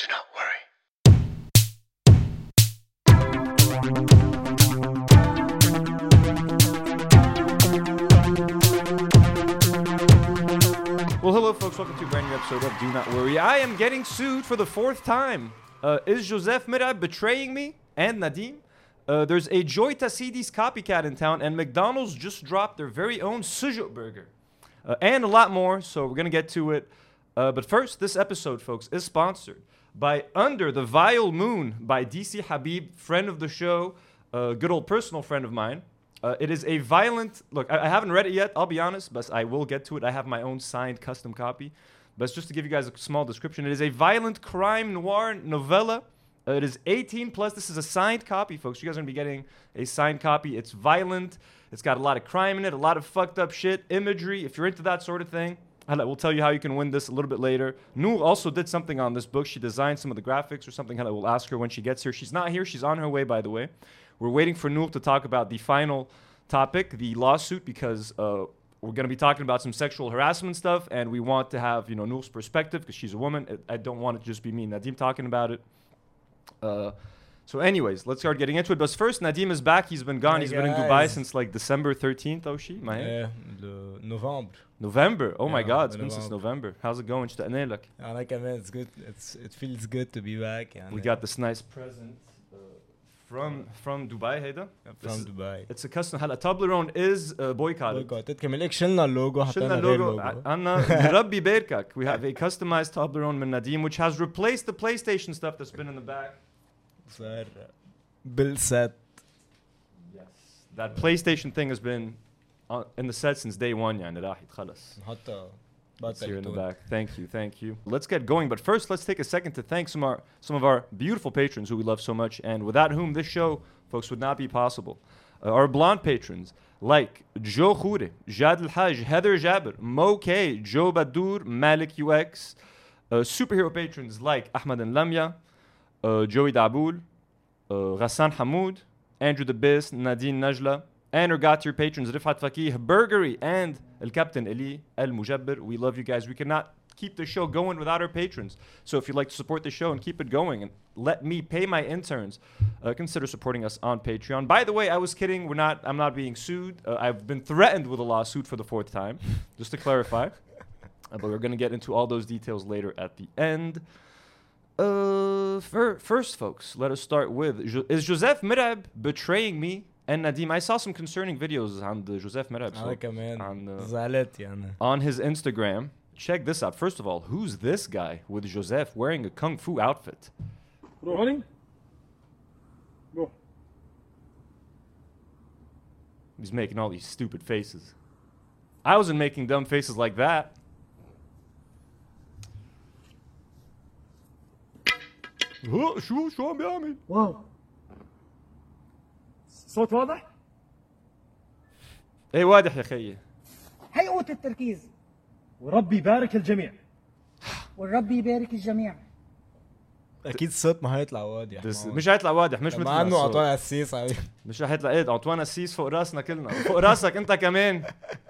Do not worry. Well, hello, folks. Welcome to a brand new episode of Do Not Worry. I am getting sued for the fourth time. Is Joseph Mirab betraying me and Nadim? There's a Joy Tassidi's copycat in town, and McDonald's just dropped their very own Sujuk burger. And a lot more, so we're going to get to it. But first, this episode, folks, is sponsored by Under the Vile Moon by DC Habib, friend of the show, good old personal friend of mine. It is a violent... Look, I haven't read it yet, I'll be honest, but I will get to it. I have my own signed custom copy. But it's just to give you guys a small description. It is a violent crime noir novella. It is 18 plus. This is a signed copy, folks. You guys are going to be getting a signed copy. It's violent. It's got a lot of crime in it, a lot of fucked up shit, imagery. If you're into that sort of thing, we'll tell you how you can win this a little bit later. Noor also did something on this book. She designed some of the graphics or something. We'll ask her when she gets here. She's not here. She's on her way, by the way. We're waiting for Noor to talk about the final topic, the lawsuit, because we're going to be talking about some sexual harassment stuff, and we want to have, Noor's perspective because she's a woman. I don't want it to just be me and Nadim talking about it. So anyways, let's start getting into it. But first, Nadim is back. He's been gone. He's been in Dubai since like December 13th. November. Oh my God, it's been since November. How's it going? It's good. It feels good to be back. We got this nice present from Dubai. From Dubai. It's a custom. Toblerone is boycotted. كمان لك شلنا اللوجو شلنا اللوجو عنا ربي بيركك. We have a customized Toblerone من Nadim, which has replaced the PlayStation stuff that's been in the back. صار بالset. Yes. That PlayStation thing has been in the set since day one. يعني راحت خلص. It's here in the back. Thank you. Let's get going. But first, let's take a second to thank some of our beautiful patrons who we love so much, and without whom this show, folks, would not be possible. Our blonde patrons like Joe Khoure, Jad Al-Haj, Heather Jabir, Mo K, Joe Badur, Malik UX. Superhero patrons like Ahmad and Lamia, Joey Daboul, Ghassan Hamoud, Andrew the Biz, Nadine Najla, and our got-tier patrons Rifat Fakih, Burgery, and El Captain Ali El Mujabbir. We love you guys. We cannot keep the show going without our patrons. So if you'd like to support the show and keep it going and let me pay my interns, consider supporting us on Patreon. By the way, I was kidding. I'm not being sued. I've been threatened with a lawsuit for the fourth time, just to clarify. But we're going to get into all those details later at the end. First, folks, let us start with, is Joseph Mirab betraying me and Nadim? I saw some concerning videos on the Joseph Mirab on his Instagram. Check this out. First of all, who's this guy with Joseph wearing a kung fu outfit? Go. He's making all these stupid faces. I wasn't making dumb faces like that. شو عم بيعمل؟ واو صوت واضح؟ ايه واضح يا خيي. هي قوة التركيز. وربي يبارك الجميع. والرب يبارك الجميع. اكيد الصوت ما هيطلع واضح. مش هيطلع واضح، مش مثل مع انه عطوان السيس مش رح يطلع. ايه عطوان السيس فوق راسنا كلنا، فوق راسك انت كمان.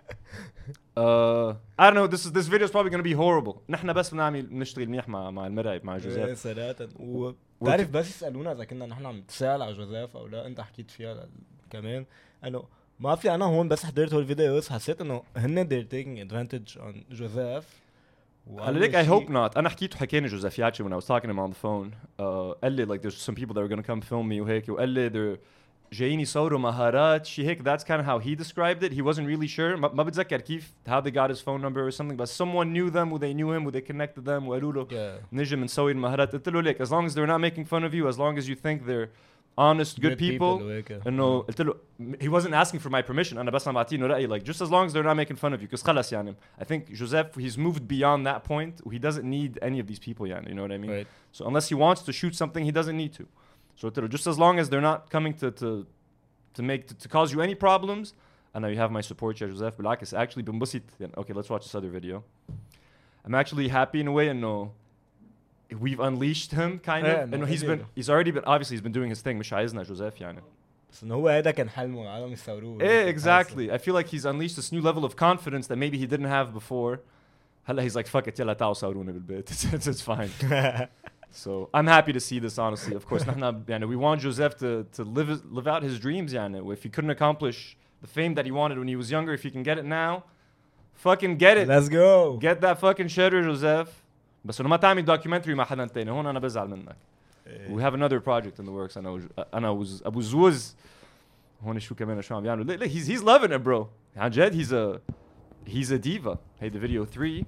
I don't know, this video is probably going to be horrible. نحن بس بنشتغل منيح مع المراقب مع جوزيف. صراحة. وبتعرف بس يسألونا إذا كنا نحن عم نتساءل على جوزيف أو لا. أنت حكيت فيها كمان إنه ما في. أنا هون بس حضرت هالفيديوز حسيت إنه هن they're taking advantage on جوزيف. هلا ليك I hope not. أنا حكينا جوزيف ياتشي when I was talking to him on the phone. قال لي like there's some people that are going to come film me وهيك، وقال لي they're جايين يصوروا مهارات شي هيك. That's kind of how he described it. He wasn't really sure. ما بتذكر كيف how they got his phone number or something, but someone knew them, they knew him, they connected them وقالوا له نجي نسوي المهارات. قلت له ليك as long as they're not making fun of you, as long as you think they're honest, good people. إنه قلت له he wasn't asking for my permission. أنا بس عم بعطيه رأيي like just as long as they're not making fun of you. because خلص يعني I think Joseph, he's moved beyond that point. He doesn't need any of these people يعني, you know what I mean? Right. So unless he wants to shoot something, he doesn't need to. So just as long as they're not coming to cause you any problems, I know you have my support, يا جوزيف. بالعكس actually بنبسط. Okay, let's watch this other video. I'm actually happy in a way, and we've unleashed him kind of. And he's already been, obviously he's been doing his thing. مش عايزنا جوزيف يعني. بس إنه هو هذا كان حلمه العالم يصوروه. Exactly. I feel like he's unleashed this new level of confidence that maybe he didn't have before. هلا he's like fuck it يلا تعالوا صورونا بالبيت. It's fine. So I'm happy to see this, honestly. Of course, we want Joseph to live out his dreams. If he couldn't accomplish the fame that he wanted when he was younger, if he can get it now, fucking get it. Let's go. Get that fucking cheddar, Joseph. بس انه ما تعمل documentary مع حدا تاني هون انا بزعل منك. We have another project in the works. انا ابو زوز هون شو كمان شو عم بيعملوا. He's loving it, bro. عن جد he's a diva. Hey, the video 3.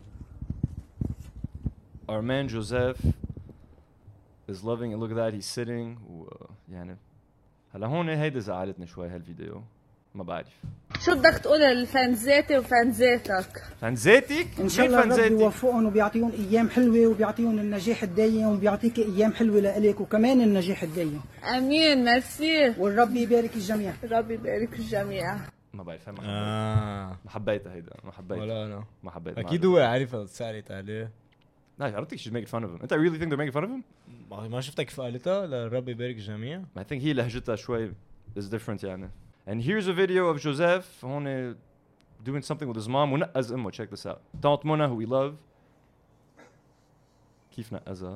Our man Joseph is loving it. Look at that, he's sitting. يعني هلا هون هيدا زعلتني شوي هالفيديو. ما بعرف. شو بدك تقول للفانزاتي وفانزاتك؟ فانزاتك؟ ان شاء الله ربي يوفقهم وبيعطيهم ايام حلوه وبيعطيهم النجاح الدايم وبيعطيك ايام حلوه لإلك وكمان النجاح الدايم. امين ميرسي. والرب يبارك الجميع. ربي يبارك الجميع. ما بعرف ما حبيتها هيدا ما حبيتها. ولا انا ما حبيتها. اكيد هو عارف سألت عليه. No, I don't think she's making fun of him. انت really think they're making fun of him? ما شفتك كيف قالتها للرب يبارك الجميع. I think هي لهجتها شوي is different يعني. And here's a video of Joseph هون doing something with his mom ونقز امه. Check this out. Tante Mona who we love. كيف نقزها؟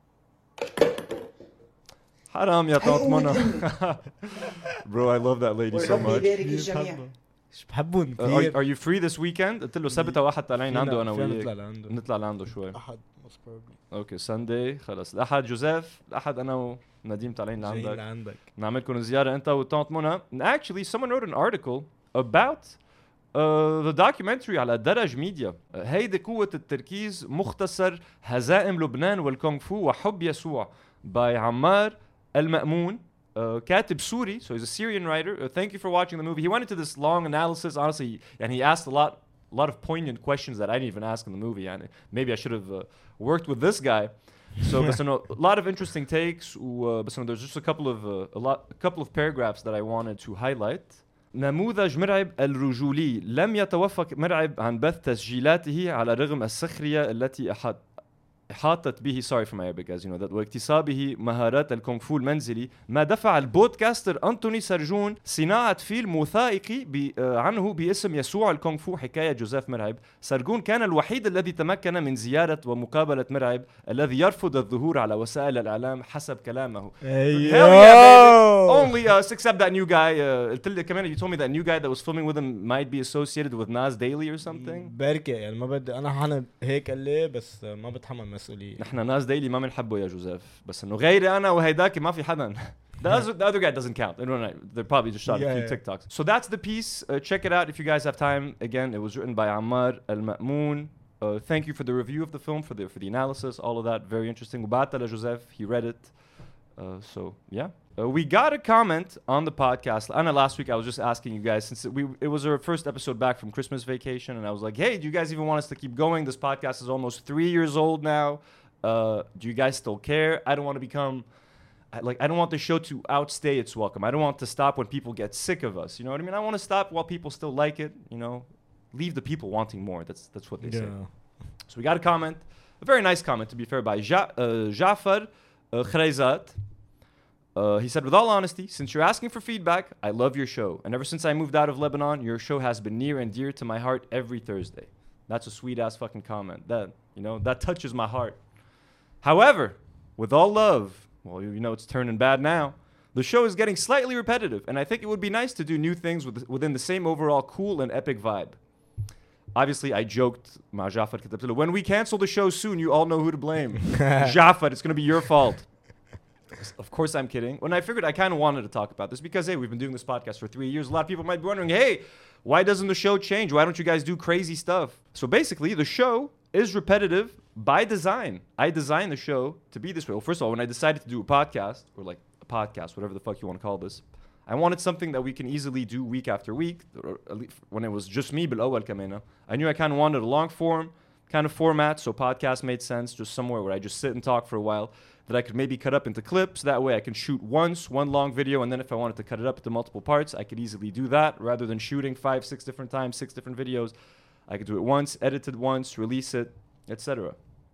حرام يا طنط منى. Bro, I love that lady so much. بحبهم كثير. Are you free this weekend? قلت له سبتها واحد طالعين عنده انا وياك. نطلع لعنده شوي. احد most probably. اوكي ساندي خلص الأحد جوزيف الأحد أنا ونديم طالعين لعندك. نعملكم زيارة أنت وطنط منى. Actually someone wrote an article about the documentary على درج ميديا. هيدي قوة التركيز مختصر هزائم لبنان والكونغ فو وحب يسوع by عمار المأمون. كاتب سوري, so he's a Syrian writer. Thank you for watching the movie. He went into this long analysis, honestly, and he asked a lot of poignant questions that I didn't even ask in the movie. And maybe I should have worked with this guy. So, but a lot of interesting takes. But there's just a couple of paragraphs that I wanted to highlight. نموذج مرعب الرجولي لم يتوفق مرعب عن بث تسجيلاته على رغم السخرية التي احاطت به sorry for my Arabic as you know that واكتسابه مهارات الكونغ فو المنزلي ما دفع البودكاستر أنتوني سرجون صناعة فيلم وثائقي عنه باسم يسوع الكونغ فو حكاية جوزيف مرعب. سرجون كان الوحيد الذي تمكن من زيارة ومقابلة مرعب الذي يرفض الظهور على وسائل الإعلام حسب كلامه. Only us except that new guy. قلت لي كمان you told me that new guy that was filming with him might be associated with Nas Daily or something. بركة يعني ما بدي أنا هيك قال لي بس ما بتحمل مسؤولية. نحن ناس ديلي ما بنحبه يا جوزيف بس إنه غيري أنا وهيداك ما في حدا. The other guy doesn't count. They're probably just shot a few TikToks. So that's the piece. Check it out if you guys have time. Again, it was written by Ammar Al-Ma'moon. Thank you for the review of the film, for the analysis, all of that. Very interesting. Ubata la Joseph, he read it. So yeah. We got a comment on the podcast. Anna, last week I was just asking you guys, since it was our first episode back from Christmas vacation, and I was like, hey, do you guys even want us to keep going? This podcast is almost 3 years old now. Do you guys still care? I don't want to become... I don't want the show to outstay its welcome. I don't want to stop when people get sick of us. You know what I mean? I want to stop while people still like it. You know, leave the people wanting more. That's what they say. So we got a comment, a very nice comment to be fair, by Jafar Khreizat. He said, with all honesty, since you're asking for feedback, I love your show. And ever since I moved out of Lebanon, your show has been near and dear to my heart every Thursday. That's a sweet ass fucking comment. That touches my heart. However, with all love, well, it's turning bad now. The show is getting slightly repetitive, and I think it would be nice to do new things within the same overall cool and epic vibe. Obviously, I joked, Ma Jafar, when we cancel the show soon, you all know who to blame. Jafar, it's going to be your fault. Of course, I'm kidding. When I figured I kind of wanted to talk about this because, hey, we've been doing this podcast for 3 years. A lot of people might be wondering, hey, why doesn't the show change? Why don't you guys do crazy stuff? So basically, the show is repetitive by design. I designed the show to be this way. Well, first of all, when I decided to do a podcast, or like a podcast, whatever the fuck you want to call this, I wanted something that we can easily do week after week. Or at least when it was just me, بالأول كمان, I knew I kind of wanted a long form kind of format, so podcast made sense, just somewhere where I just sit and talk for a while, that I could maybe cut up into clips. That way I can shoot one long video, and then if I wanted to cut it up into multiple parts, I could easily do that rather than shooting 5, 6 different times, 6 different videos. I could do it once, edit it once, release it, etc.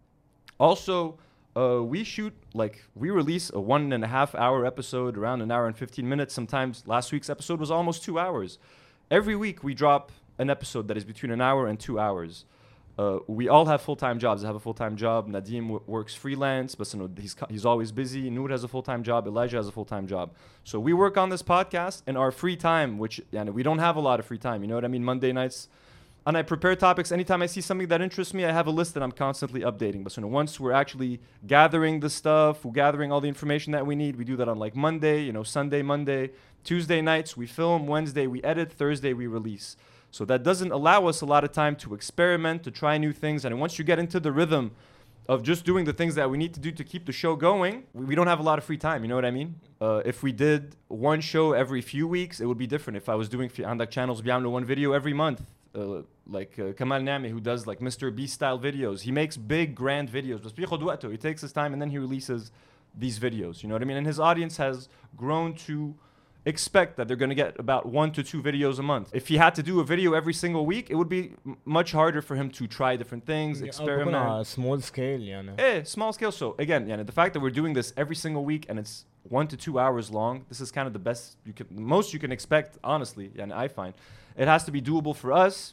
Also, we release a 1.5 hour episode, around 1 hour and 15 minutes. Sometimes last week's episode was almost 2 hours. Every week we drop an episode that is between 1 hour and 2 hours. We all have full-time jobs. I have a full-time job. Nadim works freelance, but you know, he's always busy. Noor has a full-time job. Elijah has a full-time job. So we work on this podcast in our free time, which we don't have a lot of free time. You know what I mean? Monday nights. And I prepare topics. Anytime I see something that interests me, I have a list that I'm constantly updating. But you know, once we're actually gathering the stuff, we're gathering all the information that we need, we do that on like Monday, you know, Sunday, Monday, Tuesday nights, we film, Wednesday, we edit, Thursday, we release. So that doesn't allow us a lot of time to experiment, to try new things. And once you get into the rhythm of just doing the things that we need to do to keep the show going, we don't have a lot of free time. You know what I mean? If we did one show every few weeks, it would be different. If I was doing عندك channels بيعملوا one video every month, like Kamal Nami, who does like Mr. Beast style videos. He makes big, grand videos. بس بياخد وقته. He takes his time and then he releases these videos. You know what I mean? And his audience has grown to expect that they're going to get about 1 to 2 videos a month. If he had to do a video every single week, it would be much harder for him to try different things, experiment. Small scale, يعني. Small scale. So again, the fact that we're doing this every single week and it's 1 to 2 hours long, this is kind of the best most you can expect, honestly. I find it has to be doable for us.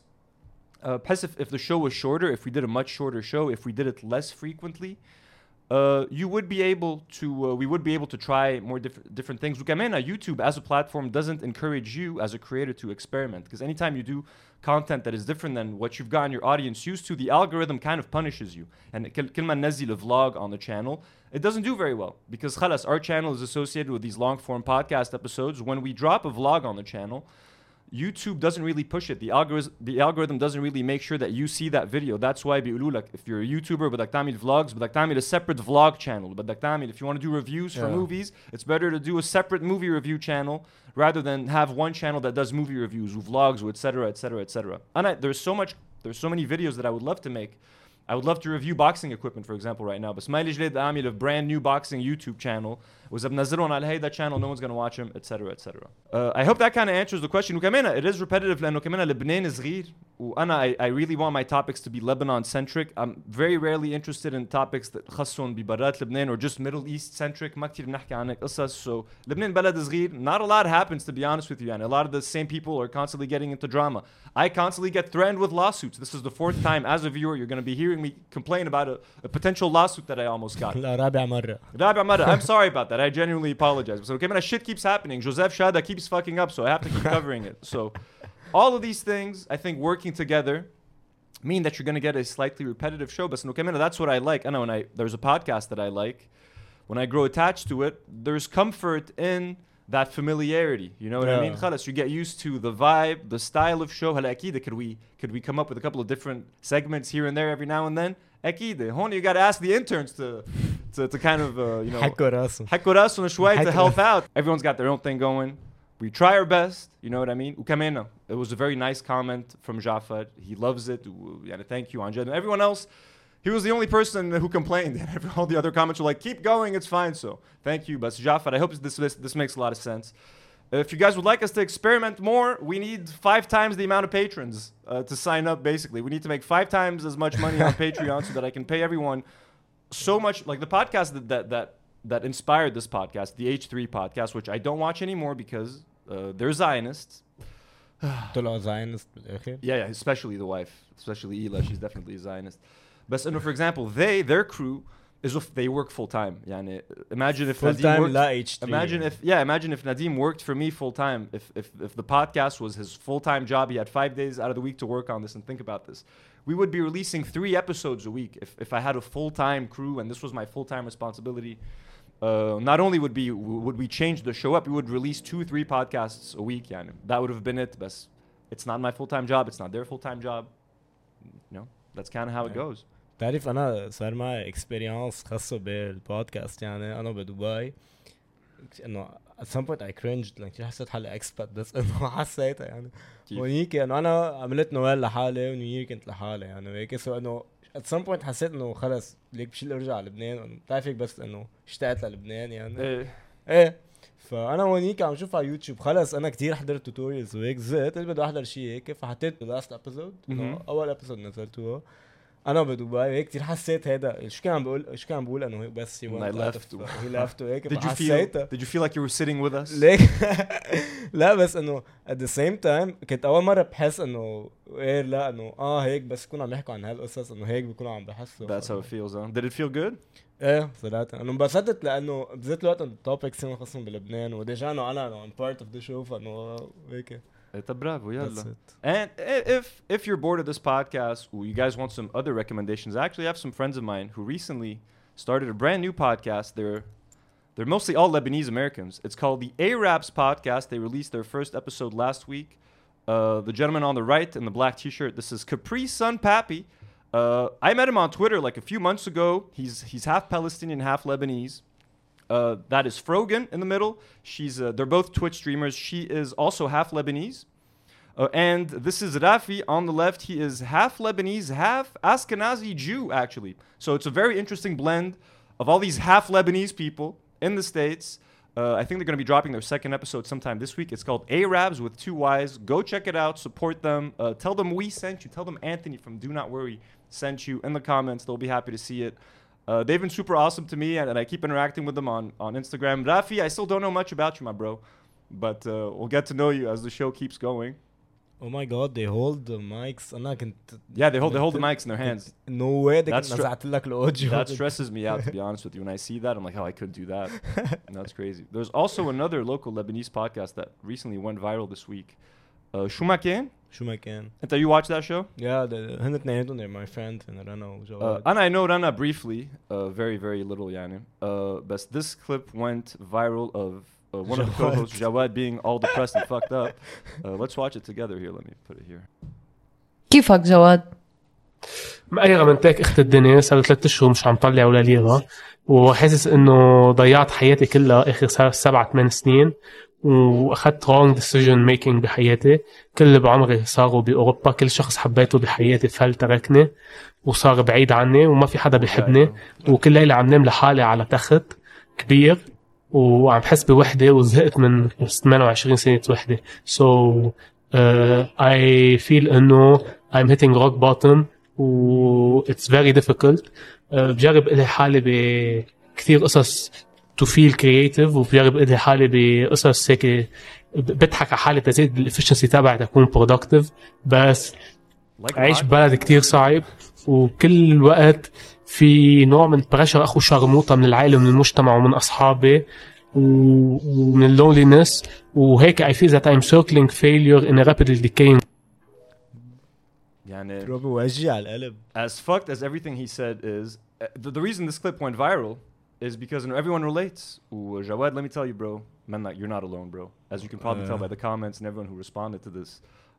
If the show was shorter, if we did a much shorter show, if we did it less frequently, you would be able to we would be able to try more different things. وكمان YouTube as a platform doesn't encourage you as a creator to experiment, because anytime you do content that is different than what you've gotten your audience used to, the algorithm kind of punishes you. And كل ما ننزل a vlog on the channel, it doesn't do very well, because خلاص our channel is associated with these long form podcast episodes. When we drop a vlog on the channel, YouTube doesn't really push it. The algorithm doesn't really make sure that you see that video. That's why بيقولوا لك if you're a YouTuber بدك تعمل vlogs, بدك تعمل a separate vlog channel. بدك تعمل, if you want to do reviews for movies, it's better to do a separate movie review channel rather than have one channel that does movie reviews, vlogs, etc., etc., etc. And there's so many videos that I would love to make. I would love to review boxing equipment, for example, right now. بس ما لي جديد أعمل a brand new boxing YouTube channel. وإذا بنزلهم على هيدا channel, no one's gonna watch them, etc., etc. I hope that kind of answers the question. وكمان it is repetitive لأنه كمان لبنان صغير. وأنا I really want my topics to be Lebanon centric. I'm very rarely interested in topics that خصهم ببرات لبنان or just Middle East centric. ما كتير بنحكي عنك قصص. So لبنان بلد صغير. Not a lot happens, to be honest with you. And a lot of the same people are constantly getting into drama. I constantly get threatened with lawsuits. This is the 4th time as a viewer you're going to be hearing me complain about a potential lawsuit that I almost got. لا رابع مرة. I'm sorry about that. I genuinely apologize. So okay, man, shit keeps happening. Joseph Shada keeps fucking up, so I have to keep covering it. So all of these things, I think, working together mean that you're going to get a slightly repetitive show. But okay, man, that's what I like. I know there's a podcast that I like. When I grow attached to it, there's comfort in that familiarity. You know what I mean? خلاص, you get used to the vibe, the style of show. هلا أكيد could we come up with a couple of different segments here and there every now and then? أكيد. Honey, you got to ask the interns to kind of حكوا راسهم شوي to help out. Everyone's got their own thing going. We try our best, you know what I mean? وكمان it was a very nice comment from Jafar. He loves it. Thank you, Anjad. Everyone else, he was the only person who complained. All the other comments were like, keep going, it's fine. So thank you. But Jafar, I hope this makes a lot of sense. If you guys would like us to experiment more, we need 5 times the amount of patrons to sign up, basically. We need to make 5 times as much money on Patreon so that I can pay everyone so much. Like the podcast that inspired this podcast, the H3 podcast, which I don't watch anymore because they're Zionists. طلعوا Zionists بالآخر. Yeah, especially the wife. Especially Ela, she's definitely a Zionist. But for example, their crew is if they work full time. يعني imagine if full-time Nadim worked, imagine if Nadim worked for me full time. If the podcast was his full-time job, he had 5 days out of the week to work on this. And think about this. We would be releasing 3 episodes a week if I had a full-time crew and this was my full-time responsibility. Not only would we change the show up, we would release 2-3 podcasts a week. يعني that would have been it. But it's not my full-time job. It's not their full-time job. You know, that's kind of how it goes. تعرف أنا صار معي experience خاصة بالبودكاست. يعني أنا بدبي إنه at some point I cringed like حسيت حالي expat بس إنه حسيتها يعني ونيك إنه أنا عملت نوال لحالي ونيويورك كنت لحالي يعني وهيك سو إنه at some point حسيت إنه خلص ليك بشيل أرجع لبنان بتعرفك بس إنه اشتقت للبنان يعني إيه فأنا ونيك عم شوف على يوتيوب خلص أنا كتير حضرت توتوريالز وهيك زهقت بدي أحضر شيء هيك فحطيت the last episode أول episode نزلتوه انا بدبي هيك كتير حسيت هذا شو كان عم بقول انه هيك بس I left. he left وهيك Did you حسيتها feel like you were sitting with us? ليك لا بس انه at the same time كنت اول مره بحس انه ايه لا انه هيك بس كنا عم يحكوا عن هالقصص انه هيك بيكونوا عم بحسوا That's how it feels, huh? Did it feel good? ايه صراحه انا انبسطت لانه بذات الوقت التوبكس خصهم بلبنان وديجا انه انا I'm part of the show فانه هيك Bravo, that's yalla. it. And if you're bored of this podcast or you guys want some other recommendations, I actually have some friends of mine who recently started a brand new podcast. They're mostly all Lebanese Americans. It's called the Arabs Podcast. They released their first episode last week. The gentleman on the right in the black t-shirt, this is Capri Sun Pappy. I met him on Twitter like a few months ago. He's half Palestinian, half Lebanese. That is Frogan in the middle. They're both Twitch streamers. She is also half Lebanese. And this is Rafi on the left. He is half Lebanese, half Ashkenazi Jew, actually. So it's a very interesting blend of all these half Lebanese people in the States. I think they're going to be dropping their second episode sometime this week. It's called Arabs with 2 Ys. Go check it out. Support them. Tell them we sent you. Tell them Anthony from Do Not Worry sent you in the comments. They'll be happy to see it. They've been super awesome to me, and I keep interacting with them on Instagram. Rafi, I still don't know much about you, my bro, but we'll get to know you as the show keeps going. Oh my god, they hold the mics. انا كنت Yeah, they hold the mics in their hands. no way they That's كنت نزعت لك الاوديو That stresses me out, to be honest with you. When I see that, I'm like, oh, I could do that. And that's crazy. There's also another local Lebanese podcast that recently went viral this week. شو ما كان? شو ما كان You watch that show? yeah هن اثنيناتهم they're my friends and رنا وجواد And I know Rana briefly, very, very little, يعني. But this clip went viral of one of the co-hosts, Jawad, being all depressed and fucked up. Let's watch it together here. Let me put it here. كيفك جواد؟ مقيرة من تاك اخت الدنيا صار 3 اشهر مش عم طلع ولا ليرة وحاسس انه ضيعت حياتي كلها اخر 7-8 سنين واخذت wrong decision making بحياتي. كل اللي بعمري صاروا باوروبا، كل شخص حبيته بحياتي فل تركني وصار بعيد عني وما في حدا بيحبني وكل ليلة عم نام لحالي على تخت كبير وعم حس بوحدة وزهقت من 28 سنة وحدة. So I feel انه I'm hitting rock bottom و it's very difficult. بجرب إلي حالي بكثير قصص to feel creative وبجرب إلي حالي بقصص هيك بضحك على حالي تزيد الافشنسي تبعي تكون productive. بس عيش ببلد كتير صعب وكل الوقت في نوع من بريشر أخو شرموطة من العائلة ومن المجتمع ومن أصحابي ومن اللونلينس وهيك I feel that I'm circling failure in a rapidly decaying. يعني روبي وجهي على القلب. As fucked as everything he said is, the reason this clip went viral is because everyone relates. Jawad, let me tell you, bro, man, like, you're not alone, bro. As you can probably tell by the comments and everyone who responded to this.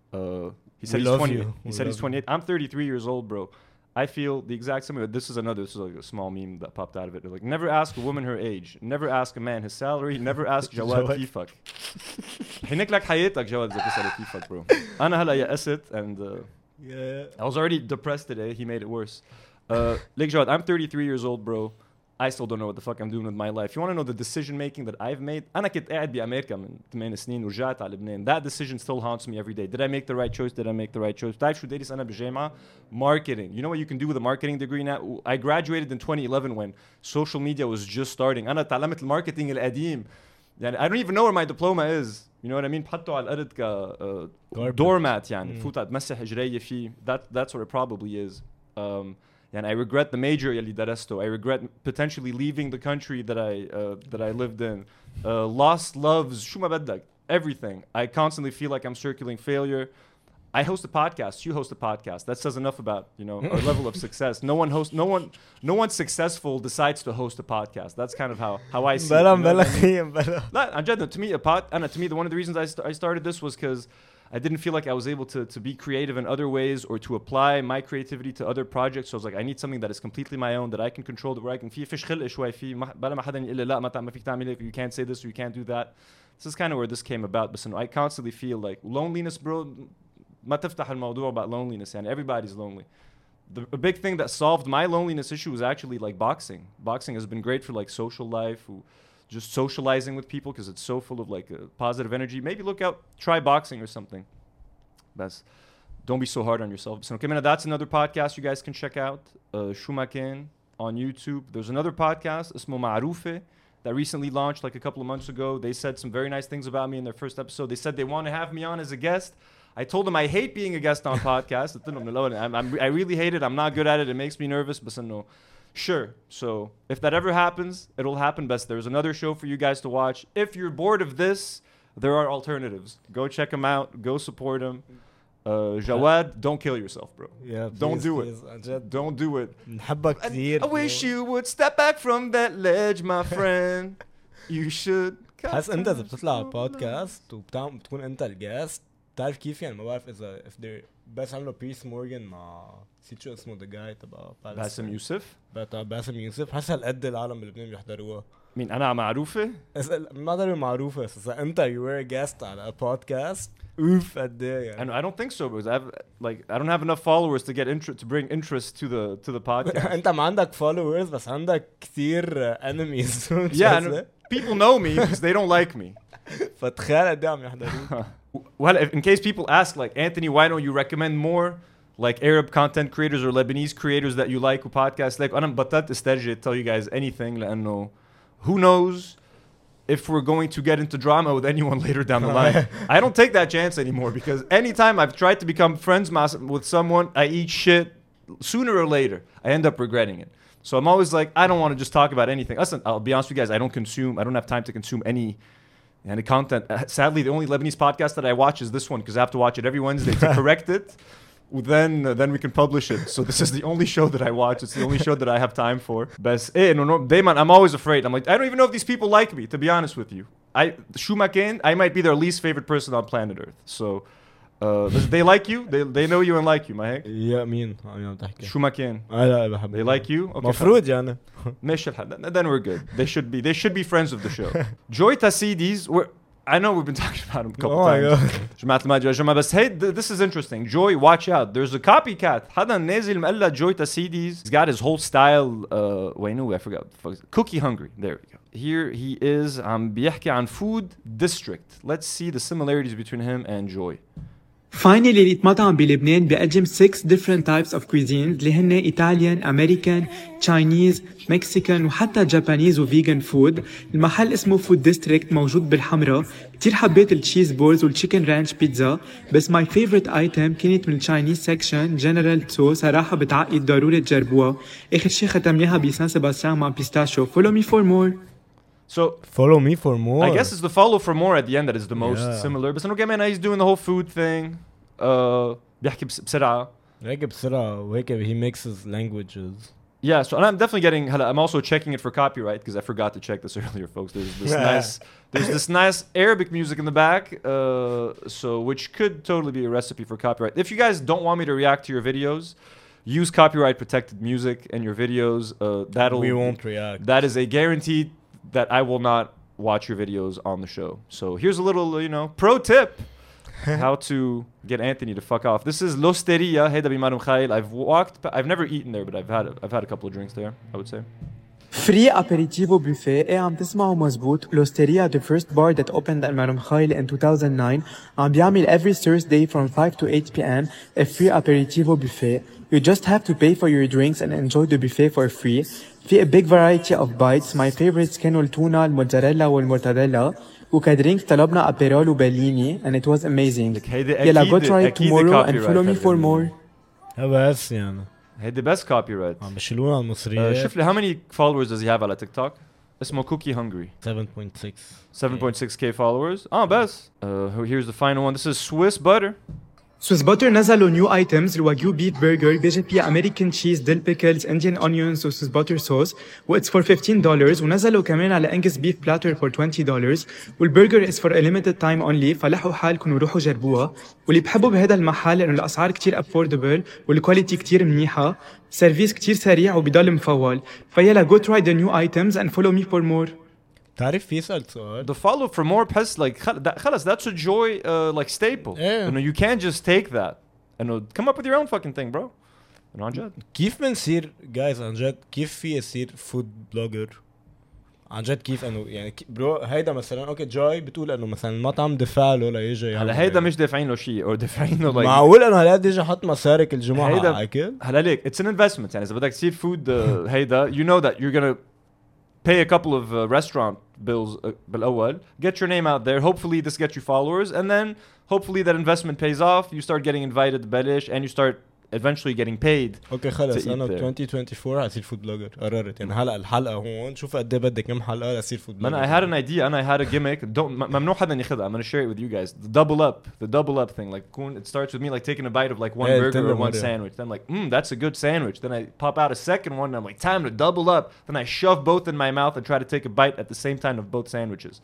He said he's 20. He said he's 28. I'm 33 years old, bro. I feel the exact same way. This is like a small meme that popped out of it. They're like, never ask a woman her age. Never ask a man his salary. Never ask Jawad كيفك. حينك لك حياتك جواد إذا تسأل كيفك, bro. أنا هلا يأست and I was already depressed today. He made it worse. Like Jawad, I'm 33 years old, bro. I still don't know what the fuck I'm doing with my life. You want to know the decision making that I've made? أنا كنت قاعد بأمريكا من 8 سنين ورجعت على لبنان. That decision still haunts me every day. Did I make the right choice? Did I make the right choice? بتعرف شو دارس أنا بالجامعة? Marketing. You know what you can do with a marketing degree now? I graduated in 2011 when social media was just starting. أنا تعلمت الماركتينج القديم. يعني I don't even know where my diploma is. You know what I mean? بحطه على الأرض ك doormat يعني. فوت تمسح إجرية فيه. That's what it probably is. And I regret the major يلي درسته. I regret potentially leaving the country that I lived in. Lost loves, شو ما بدك. Everything. I constantly feel like I'm circling failure. I host a podcast. You host a podcast. That says enough about, you know, our level of success. No one successful decides to host a podcast. That's kind of how I see it. لا عن جد, to me one of the reasons I started this was because I didn't feel like I was able to be creative in other ways or to apply my creativity to other projects. So I was like, I need something that is completely my own, that I can control, where I can فيش خلق شوي فيه بلا ما حدا يقول لي لا ما فيك تعمل you can't say this or you can't do that. This is kind of where this came about. But I constantly feel like loneliness, bro. ما تفتح الموضوع about loneliness and everybody's lonely. A big thing that solved my loneliness issue was actually like boxing. Boxing has been great for like social life, just socializing with people because it's so full of like positive energy. Maybe try boxing or something. don't be so hard on yourself. So okay, that's another podcast you guys can check out. Shumakin on YouTube. There's another podcast, Ismo Ma'rufe, that recently launched like a couple of months ago. They said some very nice things about me in their first episode. They said they want to have me on as a guest. I told them I hate being a guest on podcasts. I really hate it. I'm not good at it. It makes me nervous. But no, sure. So if that ever happens, it'll happen best. There's another show for you guys to watch. If you're bored of this, there are alternatives. Go check them out. Go support them. Jawad, don't kill yourself, bro. Yeah, don't do it. Don't do it. نحبك كثير. I wish you would step back from that ledge, my friend. You should. حس انت اذا بتطلع بودكاست وبتكون انت الجاست، تعرف كيف يعني؟ ما بعرف اذا بس عملوا بيس مورغان مع نسيت شو اسمه ذا جاي تبع باسم يوسف. باسم يوسف. حس هالقد العالم بلبنان بيحضروها. مين انا معروفه؟ ما ضروري معروفه، بس اذا انت you were a guest على بودكاست اوف قد ايه يعني. I don't think so because I don't have enough followers to get to bring interest to the podcast. انت ما عندك followers بس عندك كثير enemies. Yeah, people know me because they don't like me. فتخيل قد ايه عم يحضروك. Well, in case people ask, like, Anthony, why don't you recommend more like Arab content creators or Lebanese creators that you like who podcasts? Like, أنا بطلت استرجع tell you guys anything لأنه who knows if we're going to get into drama with anyone later down the line. I don't take that chance anymore because anytime I've tried to become friends with someone, I eat shit. Sooner or later, I end up regretting it. So I'm always like, I don't want to just talk about anything. Listen, I'll be honest with you guys, I don't have time to consume any content. Sadly, the only Lebanese podcast that I watch is this one because I have to watch it every Wednesday to correct it. Then we can publish it. So this is the only show that I watch. It's the only show that I have time for. But I'm always afraid. I'm like, I don't even know if these people like me, to be honest with you. Shumakin, I might be their least favorite person on planet Earth. So they like you. They know you and like you, Mahek. يا مين عم تحكي؟ Shumakin. لا بحب. They like you. Okay. مفروض يعني. ماشي الحال. Then we're good. They should be friends of the show. Joy Tasidis, I know we've been talking about him a couple times. بس hey, this is interesting. Joy, watch out. There's a copycat. حدا نازل مقلد Joy Tasidis. He's got his whole style. I forgot. Cookie Hungry. There we go. Here he is. عم بيحكي عن food district. Let's see the similarities between him and Joy. Finally لقيت مطعم بلبنان بيقدم 6 different types of cuisines اللي هن Italian, American, Chinese, Mexican وحتى Japanese و vegan food. المحل اسمه Food District موجود بالحمرة. كتير حبيت التشيز بولز والchicken ranch بيتزا، بس my favorite item كانت من Chinese section General Tso. صراحة بتعقد ضروري تجربوها. آخر شي ختمناها بسان سباستيان مع بيستاشيو. Follow me for more. So follow me for more. I guess it's the follow for more at the end that is the most similar. But okay, man, he's doing the whole food thing. بيحكي بسرعة. هيك بسرعة وهيك he mixes languages. Yeah, so and I'm definitely getting. I'm also checking it for copyright because I forgot to check this earlier, folks. There's this nice Arabic music in the back, so which could totally be a recipe for copyright. If you guys don't want me to react to your videos, use copyright protected music in your videos. We won't react. That is a guarantee that I will not watch your videos on the show. So here's a little, pro tip. How to get Anthony to fuck off. This is L'Osteria. Hey, Dabi Madam Khail. I've never eaten there, but I've had a couple of drinks there, I would say. Free aperitivo buffet. عم تسمعوا مزبوط. L'Osteria, the first bar that opened at Madam Khail in 2009. عم بيعمل every Thursday from 5 to 8 p.m. a free aperitivo buffet. You just have to pay for your drinks and enjoy the buffet for free. في a big variety of bites. My favorites كانوا التونة, الموتزاريلا والمورتاديلا. وكدرينك طلبنا أبيرول وبليني and it was amazing. يلا go try it tomorrow and follow me for more. بس يعني هيدي best copyright. عم بشيلونا المصريين. شوف لي how many followers does he have على TikTok? اسمه Cookie Hungry. 7.6K followers. بس. Here's the final one. This is Swiss Butter. Swiss Butter نزلوا new items الواجيو beef burger بيجي فيها American cheese, dill pickles, Indian onions و Swiss butter sauce و it's for $15 ونزلوا كمان على Angus beef platter for $20 والبرجر is for a limited time only فلحوا حالكم وروحوا جربوها واللي بحبوا بهذا المحل انه الاسعار كتير affordable والكواليتي كتير منيحة سيرفيس كتير سريع وبيضل مفول فيلا go try the new items and follow me for more. تعرف في سؤال The follow for more بحس like خلص that's a Joy like staple. You can't just take that. Come up with your own fucking thing, bro. عن جد. كيف بنصير guys عن جد كيف في يصير food blogger عن جد كيف انه يعني برو هيدا مثلا اوكي جاي بتقول انه مثلا المطعم دفع له ليجي هلا هيدا مش دافعين له شيء او دافعين له like معقول انه هلا يجي حط مصاري كل جمعه هيدا- على اكل هلا ليك it's an investment يعني اذا بدك تصير food هيدا you know that you're gonna pay a couple of restaurant bills بالاول get your name out there hopefully this gets you followers and then hopefully that investment pays off you start getting invited ببلش and you start eventually getting paid اوكي خلص to eat انا there. 2024 حصير فود بلوجر قررت يعني هلا الحلقه هون شوف قد ايه بدك كم حلقه لصير فود Man, بلوجر I had an idea and I had a gimmick. ممنوع حدا ياخذها. I'm gonna share it with you guys. The double up thing. Like it starts with me like taking a bite of like one Yeah, burger or tell one them, sandwich. Then like, that's a good sandwich. Then I pop out a second one and I'm like, time to double up. Then I shove both in my mouth and try to take a bite at the same time of both sandwiches.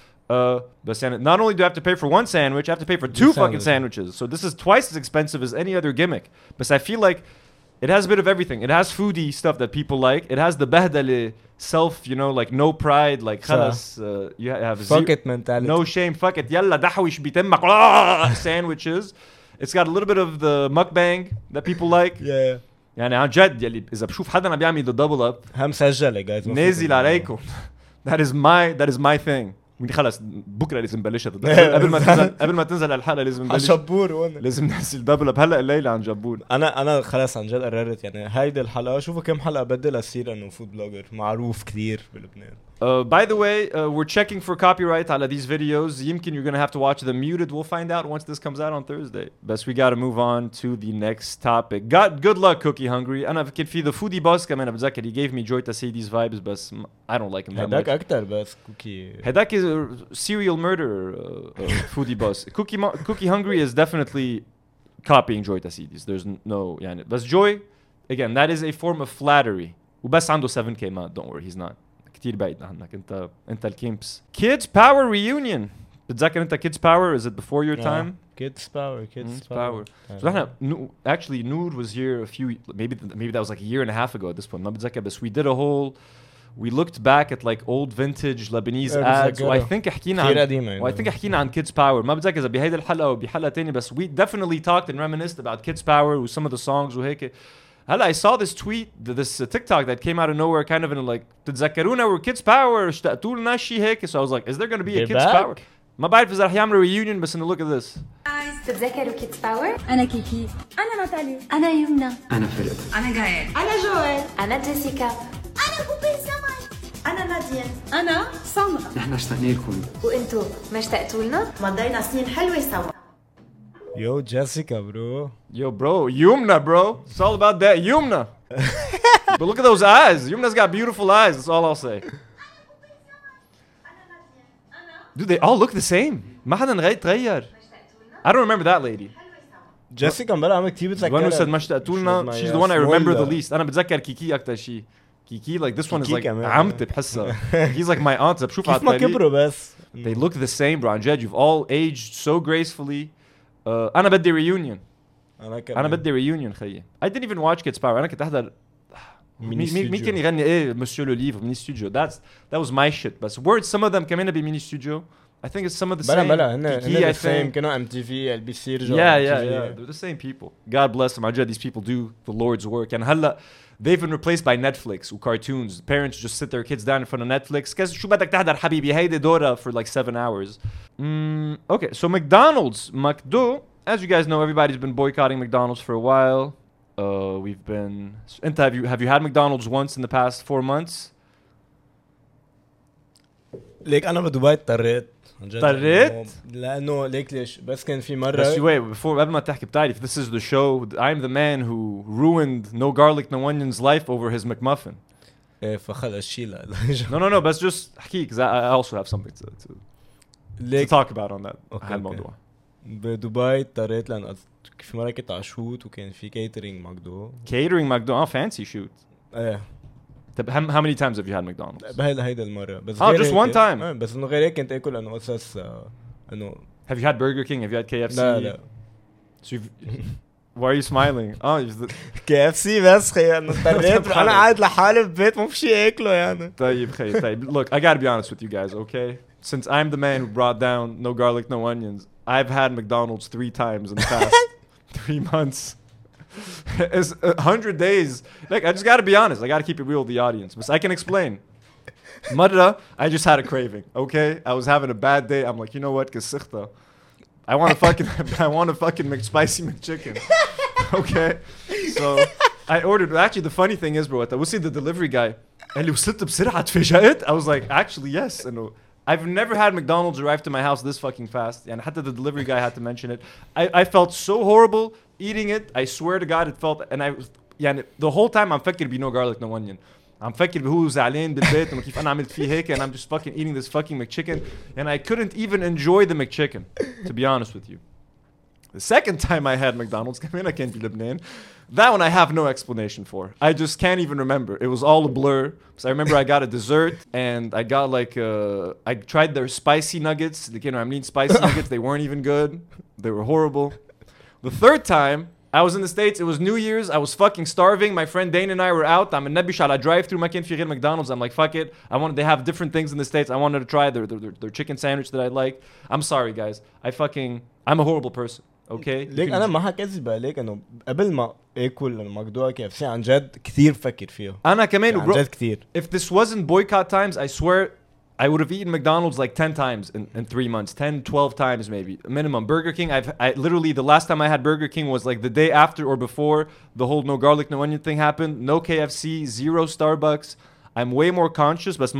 But not only do I have to pay for one sandwich, I have to pay for two fucking sandwiches. So this is twice as expensive as any other gimmick. But I feel like it has a bit of everything. It has foodie stuff that people like. It has the behdale self, you know, like no pride, like خلاص, you have fuck it mentality no shame, fuck it, يلا دحوش بتمك sandwiches. It's got a little bit of the mukbang that people like. yeah يعني عن جد يلي إذا بشوف حدا عم بيعمل the double up هم مسجله جايز نازل عليكم. that is my thing. ودي خلص بكره لازم نبلشها قبل ما تنزل الحلقه لازم نبلش شبور هون لازم ننزل دبل اب هلا الليله عن جبور. انا خلاص عن جد قررت يعني هيدي الحلقه شوفوا كم حلقه بدي لصير انه فود بلوجر معروف كثير بلبنان. By the way, we're checking for copyright على these videos. يمكن you're gonna have to watch them muted. We'll find out once this comes out on Thursday. But we gotta move on to the next topic. Good luck, Cookie Hungry. أنا كان في the foodie boss كمان بتذكر he gave me joy to say these vibes بس I don't like him that هداك much. اكثر بس كوكي هداك is a serial murder foodie boss. Cookie Hungry is definitely copying Joy Tasidis. There's no يعني بس Joy again that is a form of flattery. وبس عنده 7k مان don't worry he's not. كتير بعيد عنك انت الكيمبس. Kids Power Reunion. بتذكر انت Kids Power is it before your time? Kids Power Kids Power. So احنا actually Noor was here a few maybe that was like a year and a half ago at this point. ما بتذكر بس we did a whole we looked back at like old vintage Lebanese ads. I think حكينا عن I think حكينا عن Kids Power. ما بتذكر إذا بهيدي الحلقة أو بحلقة تانية بس we definitely talked and reminisced about Kids Power with some of the songs وهيك. هلا I saw this tweet this TikTok that came out of nowhere kind of in like تتذكرونا we're Kids Power اشتقتوا لنا شيء هيك. So I was like is there going to be a Kids Power? ما بعرف إذا رح يعملوا reunion بس إنه look at this. تتذكروا كيدز باور؟ أنا كيكي. أنا ناتالي. أنا يمنى. أنا فيليب. أنا جايل. أنا جويل. أنا جيسيكا. أنا بوبي سمر. أنا نادين. أنا سمرة. نحن اشتقنا لكم. وأنتو ما اشتقتوا لنا؟ مضينا سنين حلوة سوا. Yo Jessica bro. Yo bro, Yumna bro. It's all about that Yumna. But look at those eyes. Yumna's got beautiful eyes. That's all I'll say. Dude, they all look the same. ما حدا تغير. I don't remember that lady. Jessica مبلا عم كتير بتذكرها. one who said ما اشتقتوا لنا. She's the one I remember the least. أنا بتذكر كيكي أكتر شيء. كيكي like this one is like عمتي بحسها. He's like my aunt. بشوف كيف ما كبروا بس. They look the same bro. عن جد you've all aged so gracefully. أنا بدي reunion. أنا بدي reunion خيي. I didn't even watch Kids Power. أنا كنت أحضر مين كان يغني إيه Monsieur le Livre ميني ستوديو. That was my shit. But words some of them كمان بميني ستوديو. I think it's some of the same. بلا هن I the same كانوا MTV LBC رجعوا. Yeah. They're the same people. God bless them. I judge these people do the Lord's work. And هلا they've been replaced by Netflix or cartoons. Parents just sit their kids down in front of Netflix. كاز شو بدك تحضر حبيبي هيدي دورة for like 7 hours. Okay, so McDonald's, McDo. As you guys know, everybody's been boycotting McDonald's for a while. We've been. Have you had McDonald's once in the past 4 months? ليك أنا بدبي اضطريت. لأنه ليك ليش بس كان في مرة. بس wait before قبل ما تحكي بتعرف this is the show. I'm the man who ruined no garlic no onions life over his McMuffin. إيه فخلص شيلها. No. But just حكي because I also have something to talk about on that. هالموضوع. بدبي اضطريت لأن في مرة كنت على شوت وكان في catering ماكدو. Catering McDo. fancy shoot. إيه. How many times have you had McDonald's? هيدا المرة بس just one time. بس إنه غير هيك كنت آكل إنه أساس إنه. Have you had Burger King? Have you had KFC? لا. So why are you smiling? KFC بس خي إنه اضطريت أنا قاعد لحالي ببيت مو في شيء آكله يعني. طيب. Look, I gotta be honest with you guys, okay? Since I'm the man who brought down no garlic, no onions, I've had McDonald's 3 times in the past 3 months. It's 100 days. Like I just gotta be honest. I gotta keep it real with the audience. But I can explain. مرة I just had a craving. Okay, I was having a bad day. I'm like, you know what, كسختة. I want a fucking McSpicy McChicken. Okay, so I ordered. Actually, the funny thing is, bro, we'll see the delivery guy. قال لي وصلت بسرعة اتفاجأت. I was like, actually, yes. I've never had McDonald's arrive to my house this fucking fast. And حتى the delivery guy had to mention it. I felt so horrible eating it. I swear to God, it felt. And I was, يعني the whole time I'm فكر no garlic, no onion. I'm فكر هو زعلان بالبيت وكيف أنا عملت فيه هيك, and I'm just fucking eating this fucking McChicken, and I couldn't even enjoy the McChicken, to be honest with you. The second time I had McDonald's, كمان I can't be Lebanon. That one I have no explanation for. I just can't even remember. It was all a blur. So I remember I got a dessert and I got like I tried their spicy nuggets. I mean spicy nuggets. They weren't even good. They were horrible. The third time I was in the States. It was New Year's. I was fucking starving. My friend Dane and I were out. I'm in Nabish ala drive-through. ما كان في غير McDonald's. I'm like, fuck it. They have different things in the States. I wanted to try their chicken sandwich that I like. I'm sorry, guys. I'm a horrible person. Okay. ليك انا ما حكذب عليك انه قبل ما اكل مقدوع KFC عن جد كثير فكر فيه. انا كمان عن جد كثير. If this wasn't boycott times, I swear I would have eaten McDonald's like 10 times in 3 months, 10, 12 times maybe minimum. Burger King, I literally the last time I had Burger King was like the day after or before the whole no garlic no onion thing happened. No KFC, zero Starbucks. I'm way more conscious, but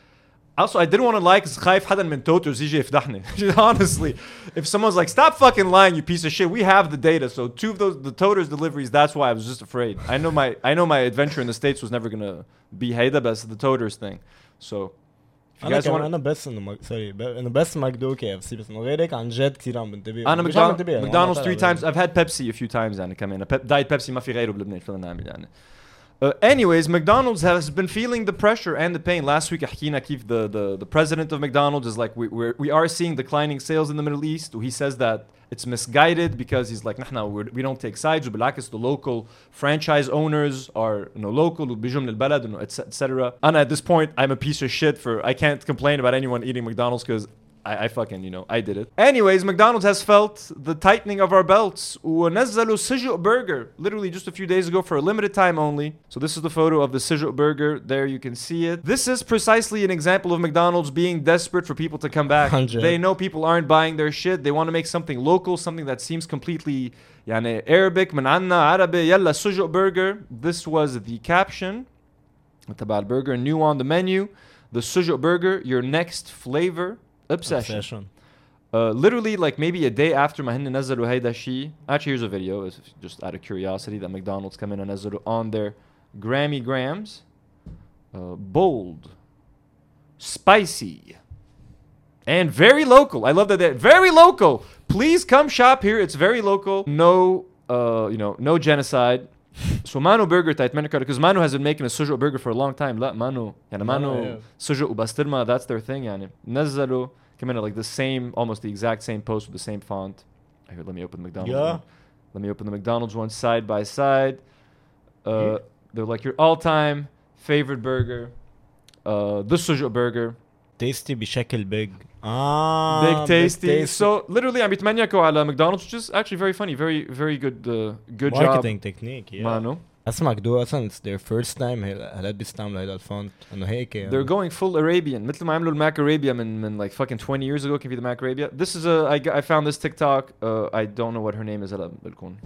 also, I didn't want to lie because خايف حدا من توترز يجي يفضحني. Honestly, if someone's like, stop fucking lying, you piece of shit, we have the data. So 2 of those, the Toters deliveries, that's why I was just afraid. I know my adventure in the States was never gonna be هيدا بس the Toters thing. So if you guys want, انا بس انه انه بس ماكدو KFC بس انه غيرك عن جد كثير عم بنتبه. انا McDonald's 3 times. I've had Pepsi a few times يعني كمان. Diet Pepsi ما في غيره بلبنان شو بدنا نعمل يعني. Anyways, McDonald's has been feeling the pressure and the pain. Last week, حكينا كيف the president of McDonald's is like, we are seeing declining sales in the Middle East. He says that it's misguided because he's like, we don't take sides. وبالعكس, the local franchise owners are local, وبيجوا من البلد, etc. And at this point, I'm a piece of shit I can't complain about anyone eating McDonald's because I fucking, I did it. Anyways, McDonald's has felt the tightening of our belts. ونزلوا سجق burger literally just a few days ago for a limited time only. So this is the photo of the سجق burger. There you can see it. This is precisely an example of McDonald's being desperate for people to come back. 100. They know people aren't buying their shit. They want to make something local, something that seems completely يعني Arabic. من عنا عربي يلا سجق burger. This was the caption تبع burger. New on the menu. The سجق burger, your next flavor. Obsession. Literally like maybe a day after ما هن نزلوا هيدا الشيء. Actually, here's a video just out of curiosity that McDonald's come in and نزلوا on their Grammy Grams. Bold, spicy, and very local. I love that they're very local. Please come shop here. It's very local. No, no genocide. So Manu Burger تاعت منكر because Manu has been making a سجق burger for a long time. لا Manu يعني Manu سجق وبسطرمة, that's their thing يعني. نزلوا كمان like the same, almost the exact same post with the same font. Here, let me open the McDonald's one. Let me open the McDonald's one side by side. They're like your all-time favorite burger. The سجق burger. Tasty بشكل big. Big tasty. So literally عم يتمنيكوا على McDonald's, which is actually very funny. Very, very good good marketing job. technique. Yeah. Manu. اسمع ماكدو اصلا it's their first time هلأ بيستعملوا هيدا الفونت انه هيك يعني. They're going full Arabian. مثل ما عملوا الماك Arabia من like fucking 20 years ago. كان في the Mac Arabia. This is I found this TikTok. I don't know what her name is. هلا بتكون.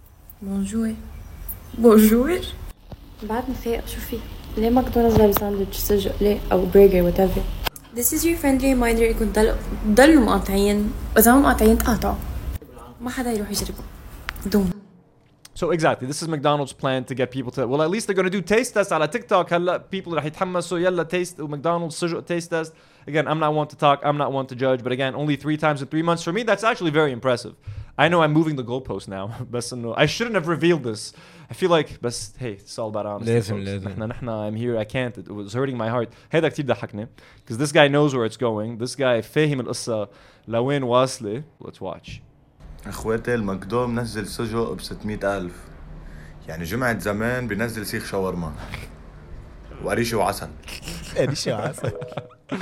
Bonjour. بعد ما فايق شو في؟ ليه ماكدونالدز لابس ساندويتش سجق ليه او برجر whatever. This is your friendly reminder انكم ضلوا مقاطعين واذا ما مقاطعين تقاطعوا. ما حدا يروح يجربوا. دوم. So exactly, this is McDonald's plan to get people to, well, at least they're going to do taste tests على TikTok. هلا people رح يتحمسوا يلا taste McDonald's سجق taste test. Again, I'm not one to talk, I'm not one to judge, but again, only 3 times in 3 months. For me, that's actually very impressive. I know I'm moving the goalpost now. بس إنه I shouldn't have revealed this. I feel like بس hey, it's all about honesty. لازم. I'm here, I can't. It was hurting my heart. هيدا كتير ضحكني because this guy knows where it's going. This guy فاهم القصة لوين واصلة. Let's watch. اخواتي المقدو منزل سجق ب 600,000 يعني جمعة زمان بنزل سيخ شاورما وقريشة وعسل. قريشة وعسل.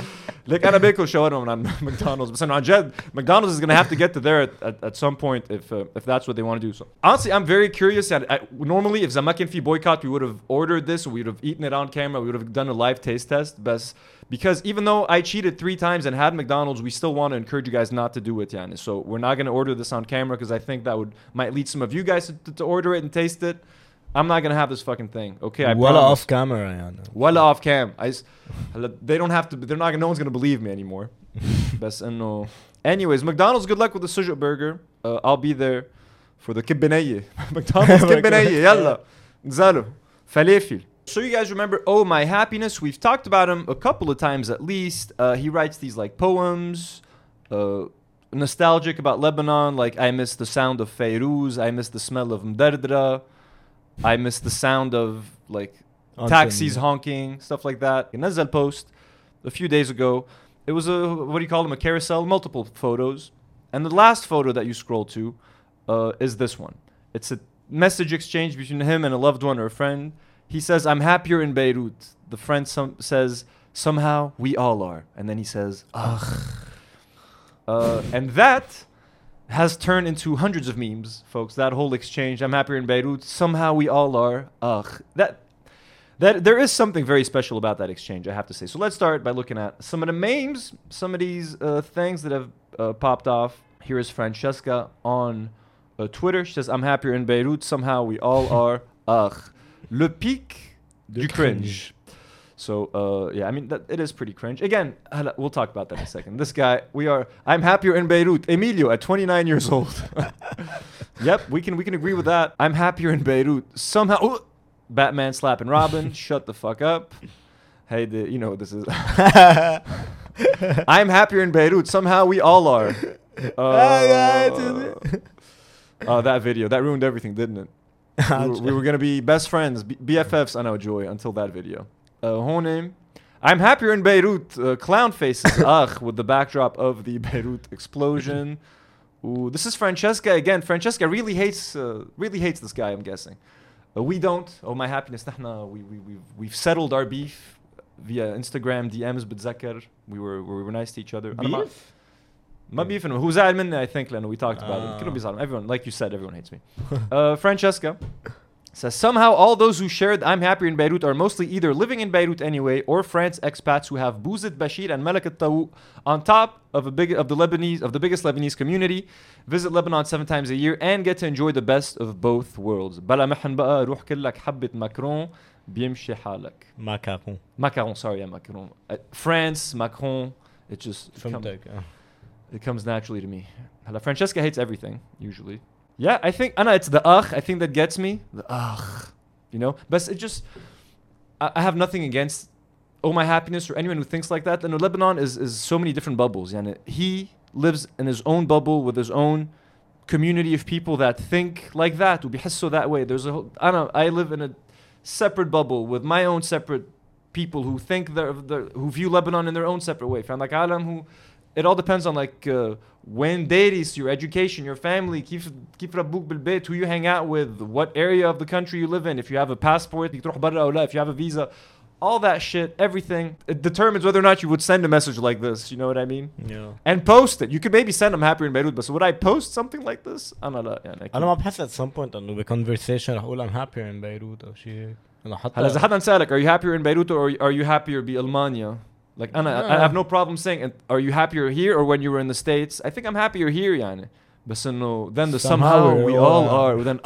Like أنا باكل شاورما من McDonald's بس إنه عن جد McDonald's is gonna have to get to there at some point if that's what they want to do. So honestly, I'm very curious. Normally, if ما كان في boycott, we would have ordered this. We would have eaten it on camera. We would have done a live taste test. But because even though I cheated 3 times and had McDonald's, we still want to encourage you guys not to do it, yani. So we're not gonna order this on camera because I think that might lead some of you guys to order it and taste it. I'm not gonna have this fucking thing, okay? I ولا promise. off camera يعني. ولا off cam. They don't have to. They're not. No one's gonna believe me anymore. بس إنه. Anyways, McDonald's. Good luck with the sujuk burger. I'll be there for the كبنية. McDonald's كبنية. يلا. نزلوا. فلافل. So you guys remember Oh My Happiness? We've talked about him a couple of times at least. He writes these like poems. Nostalgic about Lebanon. Like I miss the sound of Fayrouz. I miss the smell of Mdardra. I miss the sound of like taxis honking, stuff like that. Nazal post a few days ago. It was what do you call them? A carousel, multiple photos. And the last photo that you scroll to is this one. It's a message exchange between him and a loved one or a friend. He says, I'm happier in Beirut. The friend says, somehow we all are. And then he says, ugh. And that has turned into hundreds of memes, folks. That whole exchange, I'm happier in Beirut. Somehow we all are. Ugh. That there is something very special about that exchange, I have to say. So let's start by looking at some of the memes, some of these things that have popped off. Here is Francesca on Twitter. She says, I'm happier in Beirut. Somehow we all are. Ugh. Le pic du cringe. So, yeah, I mean, it is pretty cringe. Again, we'll talk about that in a second. This guy, I'm happier in Beirut. Emilio at 29 years old. Yep, we can agree with that. I'm happier in Beirut. Somehow, Batman slapping Robin. Shut the fuck up. Hey, you know what this is. I'm happier in Beirut. Somehow we all are. That video, that ruined everything, didn't it? We were going to be best friends, BFFs, I know, Joy, until that video. Honem. I'm happier in Beirut. Clown faces. Ugh, with the backdrop of the Beirut explosion. Ooh, this is Francesca again. Francesca really hates this guy, I'm guessing. We don't. Oh My Happiness. We've settled our beef via Instagram DMs. بتذكر we were nice to each other. Beef? ما beef. Who زعل مني, I think, لأنه we talked about it. كله بيزعل. Everyone, like you said, everyone hates me. Francesca says, somehow all those who shared I'm happier in Beirut are mostly either living in Beirut anyway or France expats who have Bouzid Bashir and Malak al-Tawouk on top of the biggest Lebanese community, visit Lebanon 7 times a year and get to enjoy the best of both worlds. بلا محن بقى روح كلك حبة ماكرون بيمشي حالك. Macaron, sorry, yeah, Macron. France, Macron, it just it comes naturally to me. Francesca hates everything, usually. Yeah, I think, Anna, it's the ugh, I think that gets me. The ugh, you know? But it just, I have nothing against Oh My Happiness or anyone who thinks like that. And Lebanon is so many different bubbles. Yani, he lives in his own bubble with his own community of people that think like that, وبيحسوا that way. There's I live in a separate bubble with my own separate people who think who view Lebanon in their own separate way. فعندك عالم who it all depends on like when dates, your education, your family, كيف ربوك بالبيت, who you hang out with, what area of the country you live in, if you have a passport, تروح برا أو لا, if you have a visa, all that shit, everything, it determines whether or not you would send a message like this, you know what I mean? Yeah. And post it. You could maybe send them happier in Beirut, but so would I post something like this? أنا لا يعني. أنا ما بحس at some point إنه بconversation رح أقول I'm happier in Beirut أو شيء. أنا حتى. هلا إذا حدا نسألك, are you happier in Beirut or are you happier بألمانيا? Like I have no problem saying, are you happier here or when you were in the States? I think I'm happier here, يعني. بس إنه then the somehow we all are. Then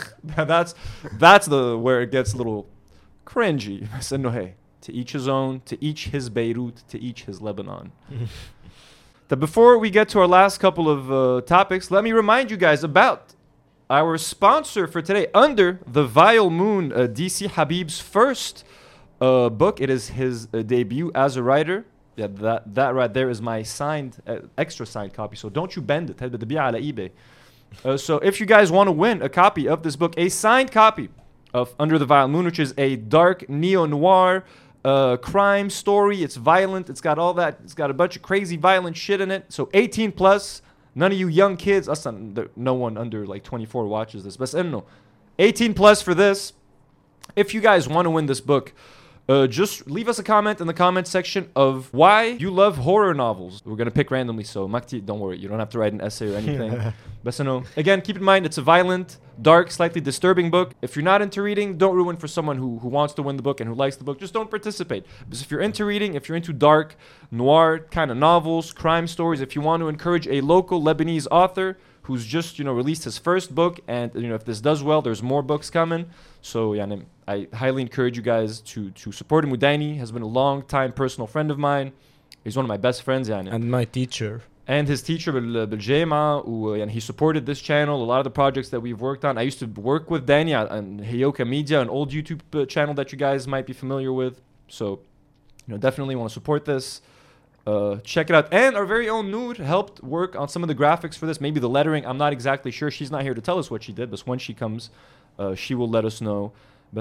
that's the where it gets a little cringy. بس إنه hey, to each his own, to each his Beirut, to each his Lebanon. But before we get to our last couple of topics, let me remind you guys about our sponsor for today. Under the Vile Moon, DC Habib's first book. It is his debut as a writer. Yeah, that right there is my signed, extra signed copy. So don't you bend it. على eBay. So if you guys want to win a copy of this book, a signed copy of Under the Vile Moon, which is a dark neo-noir crime story. It's violent. It's got all that. It's got a bunch of crazy violent shit in it. So 18 plus. None of you young kids. No one under like 24 watches this. But no, 18 plus for this. If you guys want to win this book, just leave us a comment in the comment section of why you love horror novels. We're going to pick randomly, so Makti, don't worry. You don't have to write an essay or anything. But again, keep in mind, it's a violent, dark, slightly disturbing book. If you're not into reading, don't ruin for someone who wants to win the book and who likes the book. Just don't participate. Because if you're into reading, if you're into dark, noir kind of novels, crime stories, if you want to encourage a local Lebanese author who's just, released his first book, and, if this does well, there's more books coming. So, I highly encourage you guys to support him. Mudaini has been a long-time personal friend of mine. He's one of my best friends, And my teacher. And his teacher, بالجامعة, and he supported this channel, a lot of the projects that we've worked on. I used to work with Danny on Heyoka Media, an old YouTube channel that you guys might be familiar with. So, definitely want to support this. Check it out. And our very own Noor helped work on some of the graphics for this, maybe the lettering. I'm not exactly sure. She's not here to tell us what she did, but when she comes, she will let us know.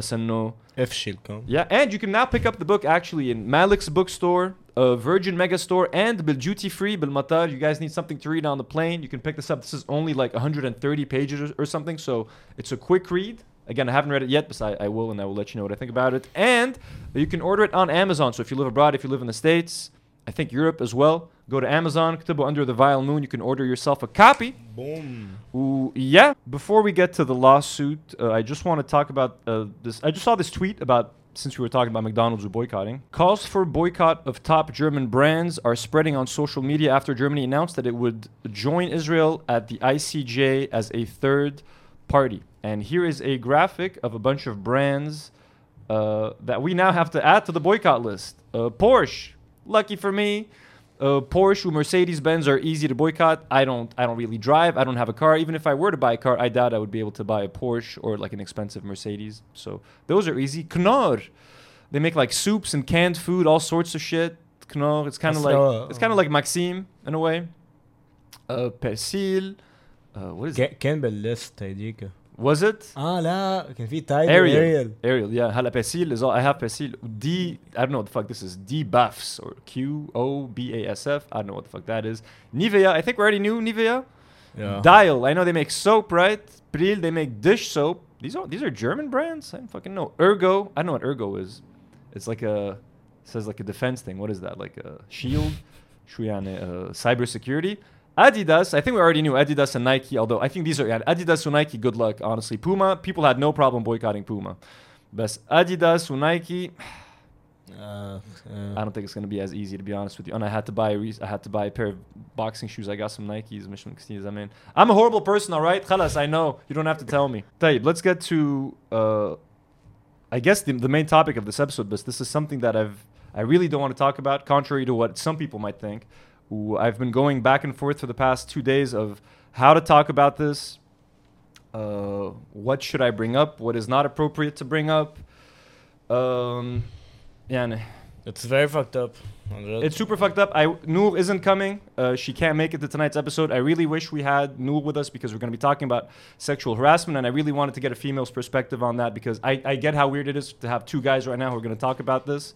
If she'll come. Yeah, and you can now pick up the book actually in Malik's bookstore, Virgin Megastore, and Bil Duty Free, Bil Matar. You guys need something to read on the plane, you can pick this up. This is only like 130 pages or something, so it's a quick read. Again, I haven't read it yet, but I will, and I will let you know what I think about it. And you can order it on Amazon. So if you live abroad, if you live in the States, I think Europe as well, go to Amazon, Ktubu Under the Vile Moon. You can order yourself a copy. Boom. Ooh, yeah. Before we get to the lawsuit, I just want to talk about this. I just saw this tweet about, since we were talking about McDonald's boycotting. Calls for boycott of top German brands are spreading on social media after Germany announced that it would join Israel at the ICJ as a third party. And here is a graphic of a bunch of brands that we now have to add to the boycott list. Porsche. Lucky for me, Porsche or Mercedes-Benz are easy to boycott. I don't really drive. I don't have a car. Even if I were to buy a car, I doubt I would be able to buy a Porsche or like an expensive Mercedes. So those are easy. Knorr, they make like soups and canned food, all sorts of shit. Knorr, it's kind of like Maxime in a way. Persil, what is it? كان بالليست هيديك. Was it? لا كان في تايب Ariel, yeah. هلا Persil is all. I have Persil. I don't know what the fuck this is. D-Buffs or QOBASF. I don't know what the fuck that is. Nivea, I think we already knew Nivea. Yeah. Dial, I know they make soap, right? Pril, they make dish soap. These are German brands? I don't fucking know. Ergo, I don't know what Ergo is. It's like it says like a defense thing. What is that? Like a shield? Cyber security. Adidas, I think we already knew Adidas and Nike, although I think these are Adidas and Nike, good luck, honestly. Puma, people had no problem boycotting Puma. But Adidas and Nike, I don't think it's going to be as easy, to be honest with you. And I had to buy a pair of boxing shoes. I got some Nikes. I'm a horrible person, all right? Khalas, I know. You don't have to tell me. Tayyib, let's get to, I guess, the main topic of this episode. But this is something that I really don't want to talk about, contrary to what some people might think. I've been going back and forth for the past 2 days of how to talk about this. What should I bring up? What is not appropriate to bring up? It's very fucked up. It's super fucked up. Noor isn't coming. She can't make it to tonight's episode. I really wish we had Noor with us because we're going to be talking about sexual harassment, and I really wanted to get a female's perspective on that because I get how weird it is to have two guys right now who are going to talk about this.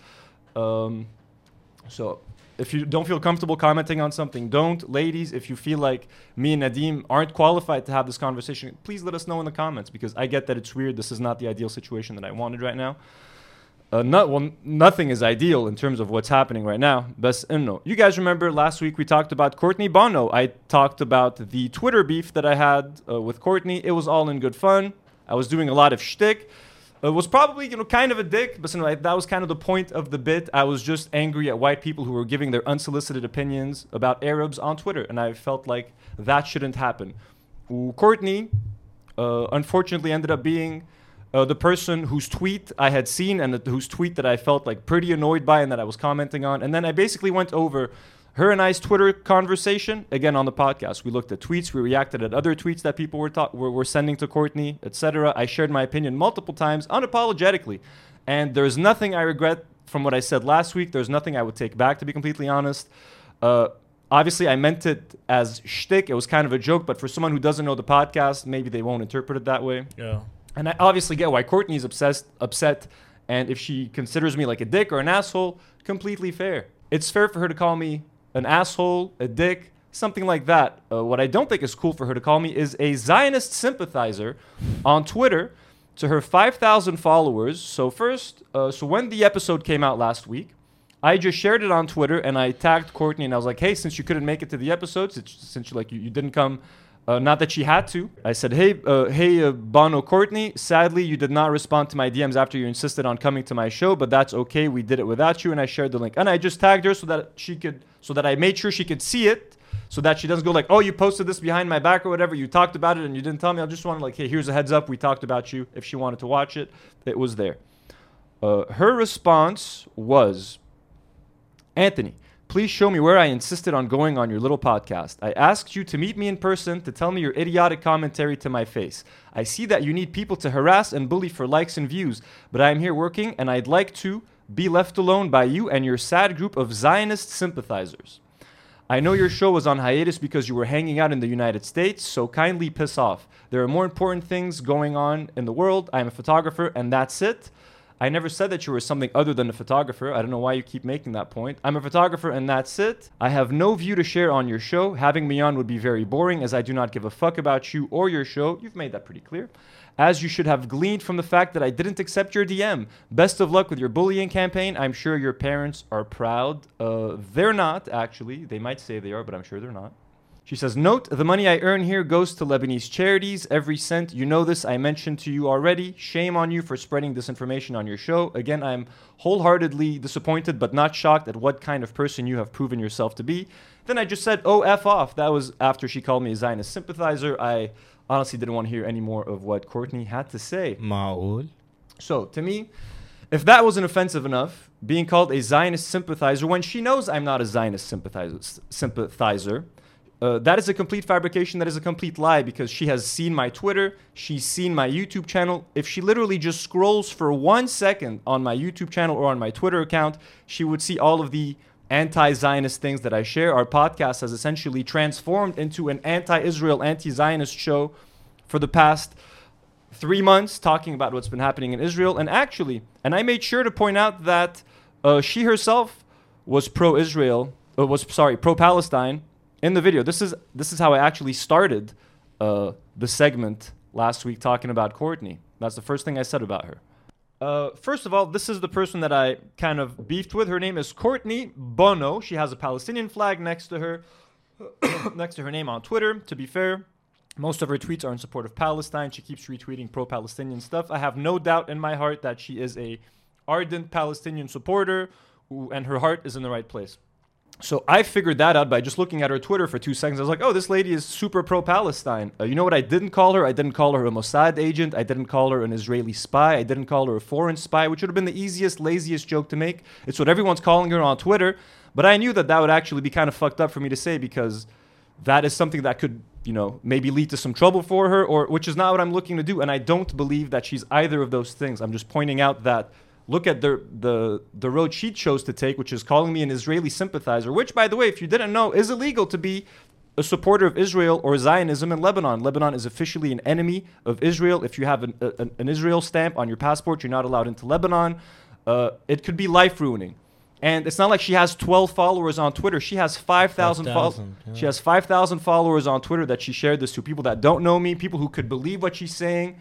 So if you don't feel comfortable commenting on something, don't. Ladies, if you feel like me and Nadim aren't qualified to have this conversation, please let us know in the comments because I get that it's weird. This is not the ideal situation that I wanted right now. Nothing is ideal in terms of what's happening right now. But no. You guys remember last week we talked about Courtney Bono. I talked about the Twitter beef that I had with Courtney. It was all in good fun. I was doing a lot of shtick. It was probably, kind of a dick, but that was kind of the point of the bit. I was just angry at white people who were giving their unsolicited opinions about Arabs on Twitter, and I felt like that shouldn't happen. Courtney, unfortunately, ended up being the person whose tweet I had seen and whose tweet that I felt like pretty annoyed by and that I was commenting on. And then I basically went over her and I's Twitter conversation, again, on the podcast. We looked at tweets. We reacted at other tweets that people were sending to Courtney, etc. I shared my opinion multiple times, unapologetically. And there's nothing I regret from what I said last week. There's nothing I would take back, to be completely honest. Obviously, I meant it as shtick. It was kind of a joke. But for someone who doesn't know the podcast, maybe they won't interpret it that way. Yeah. And I obviously get why Courtney is upset. And if she considers me like a dick or an asshole, completely fair. It's fair for her to call me an asshole, a dick, something like that. What I don't think is cool for her to call me is a Zionist sympathizer on Twitter to her 5,000 followers. So first, so when the episode came out last week, I just shared it on Twitter and I tagged Courtney and I was like, hey, since you couldn't make it to the episode, since you didn't come, not that she had to, I said, hey, Bono Courtney, sadly, you did not respond to my DMs after you insisted on coming to my show, but that's okay. We did it without you. And I shared the link and I just tagged her so that I made sure she could see it, so that she doesn't go like, oh, you posted this behind my back or whatever. You talked about it and you didn't tell me. I just wanted like, hey, here's a heads up. We talked about you. If she wanted to watch it, it was there. Her response was, Anthony, please show me where I insisted on going on your little podcast. I asked you to meet me in person to tell me your idiotic commentary to my face. I see that you need people to harass and bully for likes and views, but I am here working and I'd like to be left alone by you and your sad group of Zionist sympathizers. I know your show was on hiatus because you were hanging out in the United States, so kindly piss off. There are more important things going on in the world. I am a photographer, and that's it. I never said that you were something other than a photographer. I don't know why you keep making that point. I'm a photographer, and that's it. I have no view to share on your show. Having me on would be very boring, as I do not give a fuck about you or your show. You've made that pretty clear. As you should have gleaned from the fact that I didn't accept your DM. Best of luck with your bullying campaign. I'm sure your parents are proud. They're not, actually. They might say they are, but I'm sure they're not. She says, note, the money I earn here goes to Lebanese charities. Every cent. You know this. I mentioned to you already. Shame on you for spreading this information on your show. Again, I'm wholeheartedly disappointed, but not shocked at what kind of person you have proven yourself to be. Then I just said, oh, F off. That was after she called me a Zionist sympathizer. I honestly didn't want to hear any more of what Courtney had to say. Ma'ul. So, to me, if that wasn't offensive enough, being called a Zionist sympathizer when she knows I'm not a Zionist sympathizer, that is a complete fabrication. That is a complete lie, because she has seen my Twitter. She's seen my YouTube channel. If she literally just scrolls for 1 second on my YouTube channel or on my Twitter account, she would see all of the anti-Zionist things that I share. Our podcast has essentially transformed into an anti-Israel, anti-Zionist show for the past 3 months, talking about what's been happening in Israel. And actually, and I made sure to point out that she herself was pro-Israel, pro-Palestine in the video. This is how I actually started the segment last week talking about Courtney. That's the first thing I said about her. First of all, this is the person that I kind of beefed with. Her name is Courtney Bono. She has a Palestinian flag next to her, next to her name on Twitter. To be fair, most of her tweets are in support of Palestine. She keeps retweeting pro-Palestinian stuff. I have no doubt in my heart that she is a ardent Palestinian supporter, and her heart is in the right place. So I figured that out by just looking at her Twitter for 2 seconds. I was like, oh, this lady is super pro-Palestine. You know what I didn't call her? I didn't call her a Mossad agent. I didn't call her an Israeli spy. I didn't call her a foreign spy, which would have been the easiest, laziest joke to make. It's what everyone's calling her on Twitter. But I knew that that would actually be kind of fucked up for me to say, because that is something that could, you know, maybe lead to some trouble for her, or which is not what I'm looking to do. And I don't believe that she's either of those things. I'm just pointing out that look at the road she chose to take, which is calling me an Israeli sympathizer, which, by the way, if you didn't know, is illegal to be a supporter of Israel or Zionism in Lebanon. Lebanon is officially an enemy of Israel. If you have an Israel stamp on your passport, you're not allowed into Lebanon. It could be life-ruining. And it's not like she has 12 followers on Twitter. She has 5,000 followers. Yeah. She has 5,000 followers on Twitter that she shared this to, people that don't know me, people who could believe what she's saying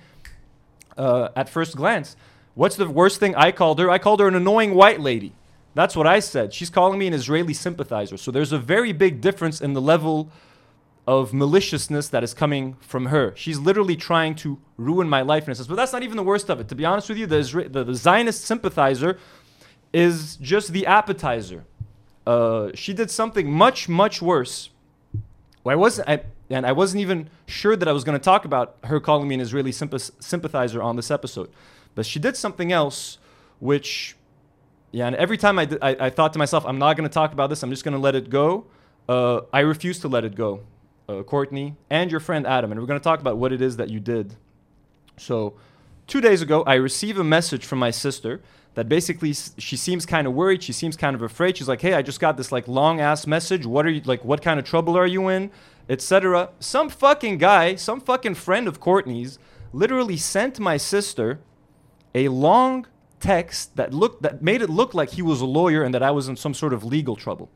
at first glance. What's the worst thing I called her? I called her an annoying white lady. That's what I said. She's calling me an Israeli sympathizer. So there's a very big difference in the level of maliciousness that is coming from her. She's literally trying to ruin my life in a sense. But that's not even the worst of it. To be honest with you, the Zionist sympathizer is just the appetizer. She did something much, much worse. I wasn't even sure that I was going to talk about her calling me an Israeli sympathizer on this episode. But she did something else, which, yeah, and every time I thought to myself, I'm not going to talk about this, I'm just going to let it go. I refuse to let it go, Courtney, and your friend Adam. And we're going to talk about what it is that you did. So 2 days ago, I received a message from my sister that basically she seems kind of worried. She seems kind of afraid. She's like, hey, I just got this like long ass message. What are you like? What kind of trouble are you in? Etc. Some fucking guy, some fucking friend of Courtney's literally sent my sister a long text that made it look like he was a lawyer and that I was in some sort of legal trouble.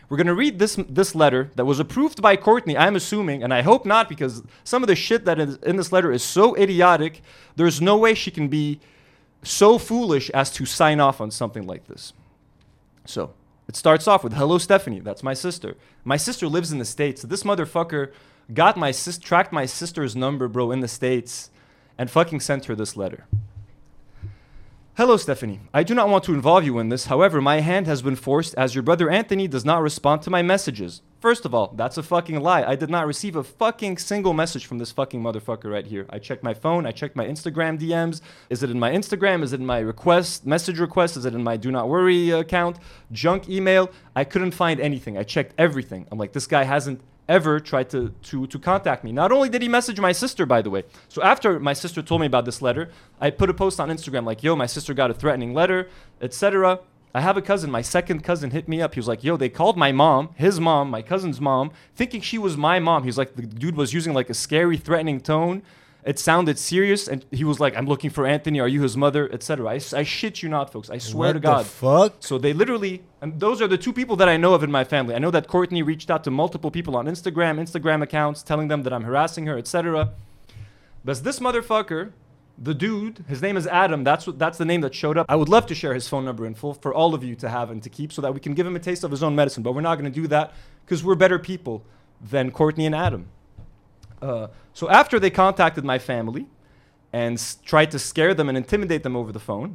We're going to read this letter that was approved by Courtney, I'm assuming, and I hope not, because some of the shit that is in this letter is so idiotic, there's no way she can be so foolish as to sign off on something like this. So, it starts off with, hello, Stephanie. That's my sister. My sister lives in the States. This motherfucker tracked my sister's number, bro, in the States, and fucking sent her this letter. Hello, Stephanie. I do not want to involve you in this. However, my hand has been forced as your brother Anthony does not respond to my messages. First of all, that's a fucking lie. I did not receive a fucking single message from this fucking motherfucker right here. I checked my phone. I checked my Instagram DMs. Is it in my Instagram? Is it in my message request? Is it in my Do Not Worry account? Junk email? I couldn't find anything. I checked everything. I'm like, this guy hasn't ever tried to contact me. Not only did he message my sister, by the way. So after my sister told me about this letter, I put a post on Instagram like, yo, my sister got a threatening letter, etc. I have a cousin, my second cousin hit me up. He was like, yo, they called my mom, his mom, my cousin's mom, thinking she was my mom. He was like, the dude was using like a scary, threatening tone. It sounded serious, and he was like, I'm looking for Anthony, are you his mother, etc. I shit you not, folks. I swear to God. What the fuck? So they literally, and those are the two people that I know of in my family. I know that Courtney reached out to multiple people on Instagram accounts, telling them that I'm harassing her, etc. But this motherfucker, the dude, his name is Adam. That's the name that showed up. I would love to share his phone number in full for all of you to have and to keep so that we can give him a taste of his own medicine. But we're not going to do that because we're better people than Courtney and Adam. So after they contacted my family and tried to scare them and intimidate them over the phone,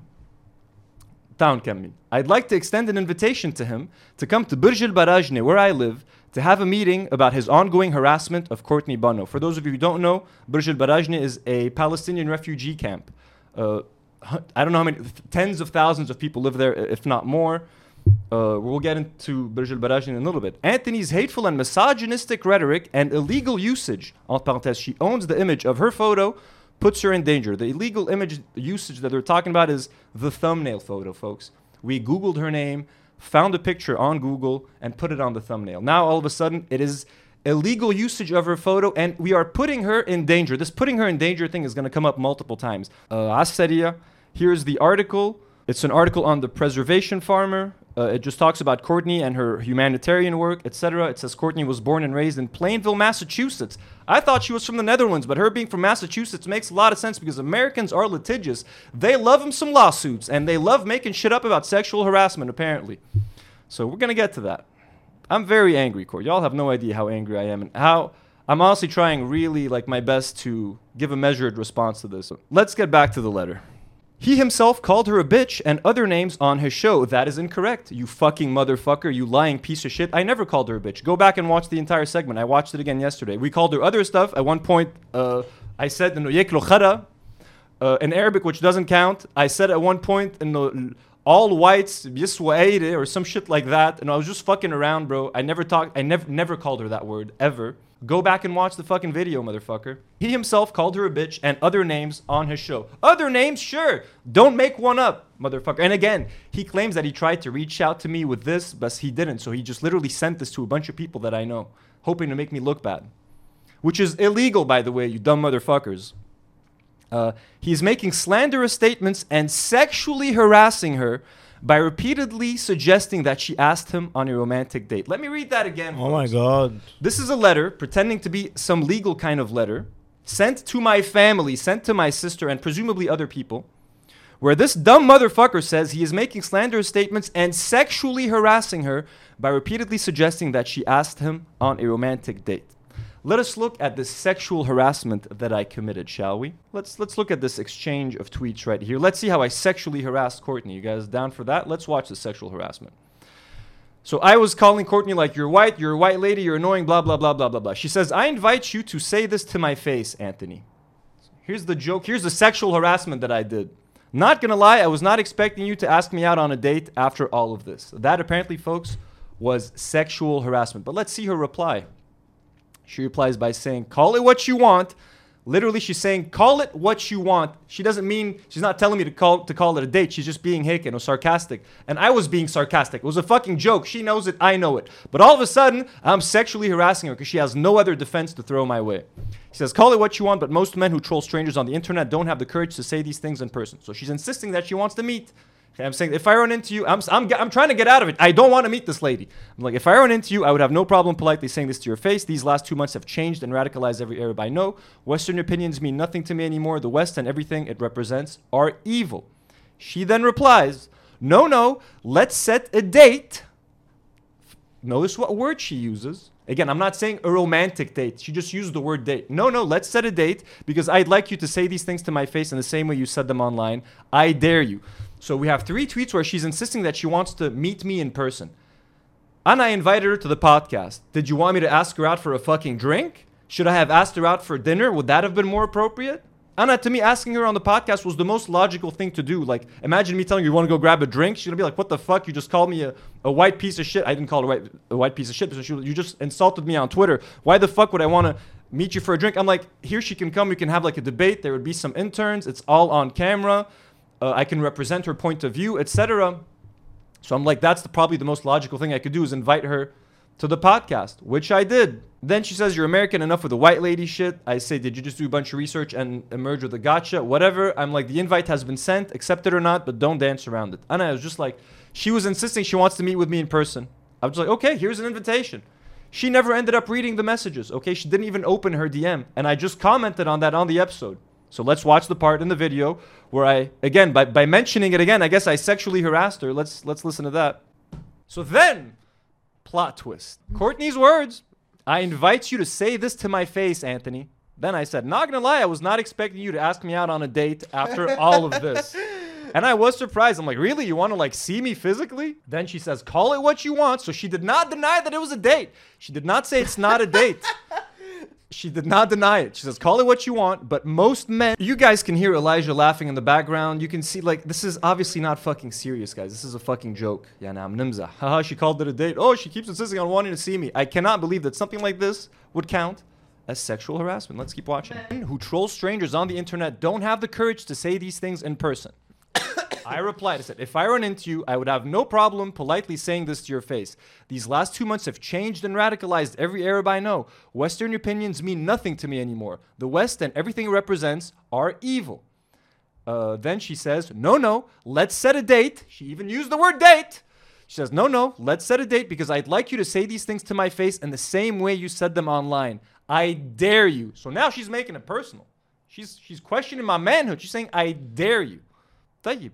I'd like to extend an invitation to him to come to Burj Al Barajne, where I live, to have a meeting about his ongoing harassment of Courtney Bono. For those of you who don't know, Burj Al Barajne is a Palestinian refugee camp. I don't know how many, tens of thousands of people live there, if not more. We'll get into Burj Al Barajne in a little bit. Anthony's hateful and misogynistic rhetoric and illegal usage, entre parenthèses, she owns the image of her photo, puts her in danger. The illegal image usage that they're talking about is the thumbnail photo, folks. We Googled her name, found a picture on Google, and put it on the thumbnail. Now, all of a sudden, it is illegal usage of her photo, and we are putting her in danger. This putting her in danger thing is going to come up multiple times. Asseria, here's the article. It's an article on the Preservation Farmer. It just talks about Courtney and her humanitarian work, etc. It says Courtney was born and raised in Plainville, Massachusetts. I thought she was from the Netherlands, but her being from Massachusetts makes a lot of sense because Americans are litigious. They love them some lawsuits, and they love making shit up about sexual harassment, apparently. So we're going to get to that. I'm very angry, Court. Y'all have no idea how angry I am and how I'm honestly trying really like my best to give a measured response to this. Let's get back to the letter. He himself called her a bitch and other names on his show. That is incorrect. You fucking motherfucker. You lying piece of shit. I never called her a bitch. Go back and watch the entire segment. I watched it again yesterday. We called her other stuff. At one point, I said in Arabic, which doesn't count. I said at one point, all whites, or some shit like that. And I was just fucking around, bro. I never called her that word, ever. Go back and watch the fucking video, motherfucker. He himself called her a bitch and other names on his show. Other names? Sure. Don't make one up, motherfucker. And again, he claims that he tried to reach out to me with this, but he didn't. So he just literally sent this to a bunch of people that I know, hoping to make me look bad. Which is illegal, by the way, you dumb motherfuckers. He's making slanderous statements and sexually harassing her by repeatedly suggesting that she asked him on a romantic date. Let me read that again. Oh my God. This is a letter pretending to be some legal kind of letter sent to my family, sent to my sister, and presumably other people, where this dumb motherfucker says he is making slanderous statements and sexually harassing her by repeatedly suggesting that she asked him on a romantic date. Let us look at this sexual harassment that I committed, shall we? Let's look at this exchange of tweets right here. Let's see how I sexually harassed Courtney. You guys down for that? Let's watch the sexual harassment. So I was calling Courtney like, you're a white lady, you're annoying, blah, blah, blah, blah, blah, blah. She says, I invite you to say this to my face, Anthony. Here's the joke. Here's the sexual harassment that I did. Not gonna lie, I was not expecting you to ask me out on a date after all of this. That apparently, folks, was sexual harassment. But let's see her reply. She replies by saying, call it what you want. Literally, she's saying, call it what you want. She doesn't mean, she's not telling me to call it a date. She's just being hicken or sarcastic. And I was being sarcastic. It was a fucking joke. She knows it. I know it. But all of a sudden, I'm sexually harassing her because she has no other defense to throw my way. She says, call it what you want, but most men who troll strangers on the internet don't have the courage to say these things in person. So she's insisting that she wants to meet Okay, I'm saying if I run into you, I'm trying to get out of it. I don't want to meet this lady. I'm like, if I run into you, I would have no problem politely saying this to your face. These last 2 months have changed and radicalized every Arab I know. Western opinions mean nothing to me anymore. The West and everything it represents are evil. She then replies, no, let's set a date. Notice what word she uses. Again, I'm not saying a romantic date. She just used the word date. No, let's set a date because I'd like you to say these things to my face in the same way you said them online. I dare you. So we have 3 tweets where she's insisting that she wants to meet me in person. And I invited her to the podcast. Did you want me to ask her out for a fucking drink? Should I have asked her out for dinner? Would that have been more appropriate? Anna, to me, asking her on the podcast was the most logical thing to do. Like, imagine me telling you want to go grab a drink. She's going to be like, what the fuck? You just called me a white piece of shit. I didn't call her a white piece of shit. You just insulted me on Twitter. Why the fuck would I want to meet you for a drink? I'm like, here she can come. We can have like a debate. There would be some interns. It's all on camera. I can represent her point of view, etc. So I'm like, that's probably the most logical thing I could do is invite her to the podcast, which I did. Then she says, you're American enough with the white lady shit. I say, did you just do a bunch of research and emerge with a gotcha? Whatever. I'm like, the invite has been sent, accept it or not, but don't dance around it. And I was just like, she was insisting she wants to meet with me in person. I was like, okay, here's an invitation. She never ended up reading the messages, okay? She didn't even open her DM. And I just commented on that on the episode. So let's watch the part in the video where I, again, by mentioning it again, I guess I sexually harassed her. Let's listen to that. So then, plot twist. Courtney's words. I invite you to say this to my face, Anthony. Then I said, not gonna lie, I was not expecting you to ask me out on a date after all of this. And I was surprised. I'm like, really? You want to like see me physically? Then she says, call it what you want. So she did not deny that it was a date. She did not say it's not a date. She did not deny it. She says, call it what you want. But most men, you guys can hear Elijah laughing in the background. You can see, like, this is obviously not fucking serious, guys. This is a fucking joke. Yeah, nah, nimza. Haha, she called it a date. Oh, she keeps insisting on wanting to see me. I cannot believe that something like this would count as sexual harassment. Let's keep watching. Men who troll strangers on the internet don't have the courage to say these things in person. I replied, I said, if I run into you, I would have no problem politely saying this to your face. These last 2 months have changed and radicalized every Arab I know. Western opinions mean nothing to me anymore. The West and everything it represents are evil. Then she says, no, let's set a date. She even used the word date. She says, no, let's set a date because I'd like you to say these things to my face in the same way you said them online. I dare you. So now she's making it personal. She's questioning my manhood. She's saying, I dare you. Tayyib.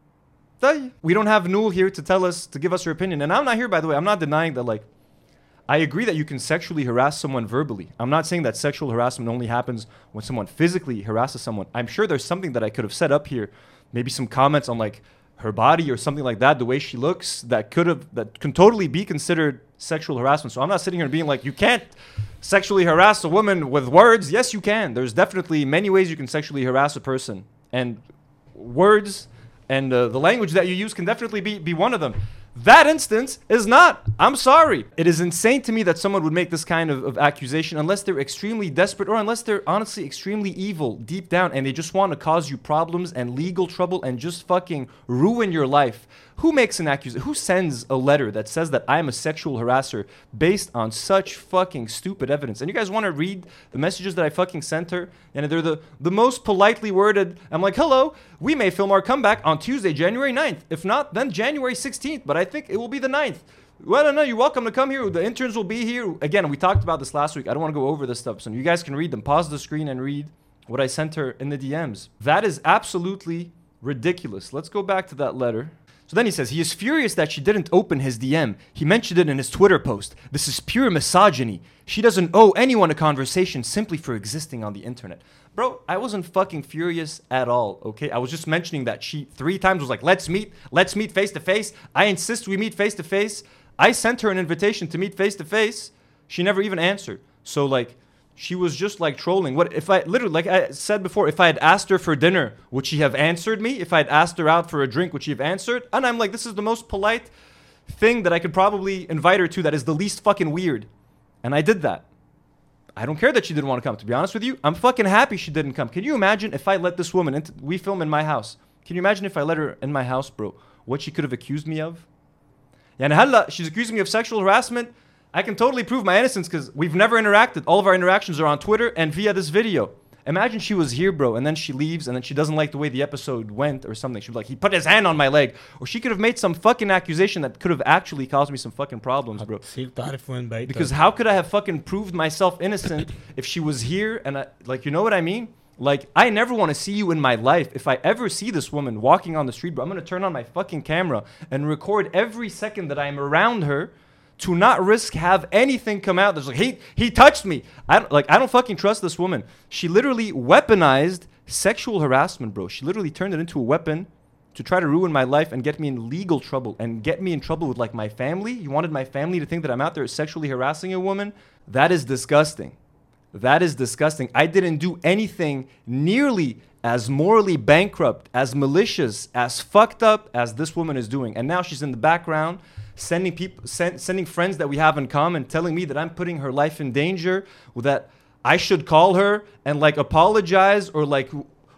We don't have Noor here to give us her opinion. And I'm not here, by the way. I'm not denying that, like, I agree that you can sexually harass someone verbally. I'm not saying that sexual harassment only happens when someone physically harasses someone. I'm sure there's something that I could have set up here. Maybe some comments on, like, her body or something like that, the way she looks, that can totally be considered sexual harassment. So I'm not sitting here being like, you can't sexually harass a woman with words. Yes, you can. There's definitely many ways you can sexually harass a person. And words and the language that you use can definitely be one of them. That instance is not. I'm sorry. It is insane to me that someone would make this kind of accusation unless they're extremely desperate or unless they're honestly extremely evil deep down and they just want to cause you problems and legal trouble and just fucking ruin your life. Who makes an accusation? Who sends a letter that says that I'm a sexual harasser based on such fucking stupid evidence? And you guys want to read the messages that I fucking sent her? And they're the most politely worded. I'm like, hello, we may film our comeback on Tuesday, January 9th. If not, then January 16th. But I think it will be the 9th. Well, no, you're welcome to come here. The interns will be here. Again, we talked about this last week. I don't want to go over this stuff. So you guys can read them. Pause the screen and read what I sent her in the DMs. That is absolutely ridiculous. Let's go back to that letter. So then he says, he is furious that she didn't open his DM. He mentioned it in his Twitter post. This is pure misogyny. She doesn't owe anyone a conversation simply for existing on the internet. Bro, I wasn't fucking furious at all, okay? I was just mentioning that she 3 times was like, let's meet face to face. I insist we meet face to face. I sent her an invitation to meet face to face. She never even answered. So like, she was just like trolling. What if I literally, like I said before, if I had asked her for dinner, would she have answered me? If I had asked her out for a drink, would she have answered? And I'm like, this is the most polite thing that I could probably invite her to that is the least fucking weird. And I did that. I don't care that she didn't want to come. To be honest with you, I'm fucking happy she didn't come. Can you imagine if I let this woman we film in my house? Can you imagine if I let her in my house, bro? What she could have accused me of? Yani halla, she's accusing me of sexual harassment. I can totally prove my innocence because we've never interacted. All of our interactions are on Twitter and via this video. Imagine she was here, bro, and then she leaves, and then she doesn't like the way the episode went or something. She'd be like, he put his hand on my leg. Or she could have made some fucking accusation that could have actually caused me some fucking problems, bro. Because how could I have fucking proved myself innocent if she was here and I, like, you know what I mean? Like, I never want to see you in my life. If I ever see this woman walking on the street, bro, I'm going to turn on my fucking camera and record every second that I'm around her to not risk have anything come out that's like, he touched me. I don't fucking trust this woman. She literally weaponized sexual harassment, bro. She literally turned it into a weapon to try to ruin my life and get me in legal trouble and get me in trouble with like my family. You wanted my family to think that I'm out there sexually harassing a woman? That is disgusting. That is disgusting. I didn't do anything nearly as morally bankrupt, as malicious, as fucked up as this woman is doing. And now she's in the background sending friends that we have in common, telling me that I'm putting her life in danger, that I should call her and like apologize, or like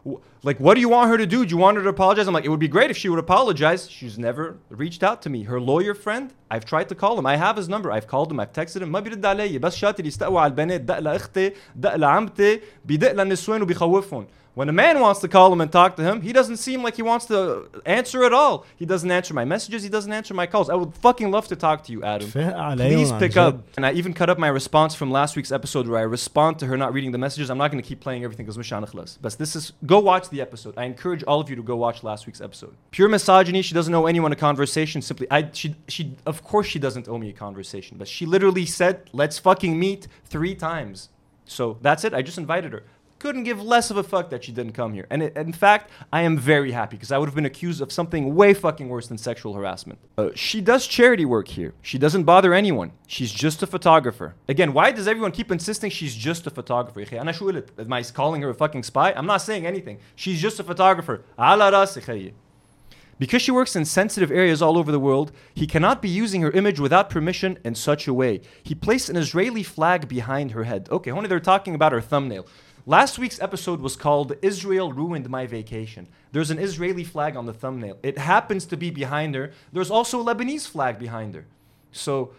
what do you want her to do? Do you want her to apologize? I'm like, it would be great if she would apologize. She's never reached out to me. Her lawyer friend, I've tried to call him. I have his number. I've called him. I've texted him. ما بيرد علي. بس شاطر يستقوى على البنات. دق لأختي، دق لعمتي، بيدق للنسوان وبيخوفهم. When a man wants to call him and talk to him, he doesn't seem like he wants to answer at all. He doesn't answer my messages. He doesn't answer my calls. I would fucking love to talk to you, Adam. Please pick up. And I even cut up my response from last week's episode where I respond to her not reading the messages. I'm not going to keep playing everything because مش هنخلص. But this is, go watch the episode. I encourage all of you to go watch last week's episode. Pure misogyny. She doesn't owe anyone a conversation. Simply, she of course she doesn't owe me a conversation. But she literally said, let's fucking meet 3 times. So that's it. I just invited her. Couldn't give less of a fuck that she didn't come here. And in fact, I am very happy because I would have been accused of something way fucking worse than sexual harassment. She does charity work here. She doesn't bother anyone. She's just a photographer. Again, why does everyone keep insisting she's just a photographer? Am I calling her a fucking spy? I'm not saying anything. She's just a photographer. Ala rasi. Because she works in sensitive areas all over the world, he cannot be using her image without permission in such a way. He placed an Israeli flag behind her head. Okay, only they're talking about her thumbnail. Last week's episode was called Israel Ruined My Vacation. There's an Israeli flag on the thumbnail. It happens to be behind her. There's also a Lebanese flag behind her. So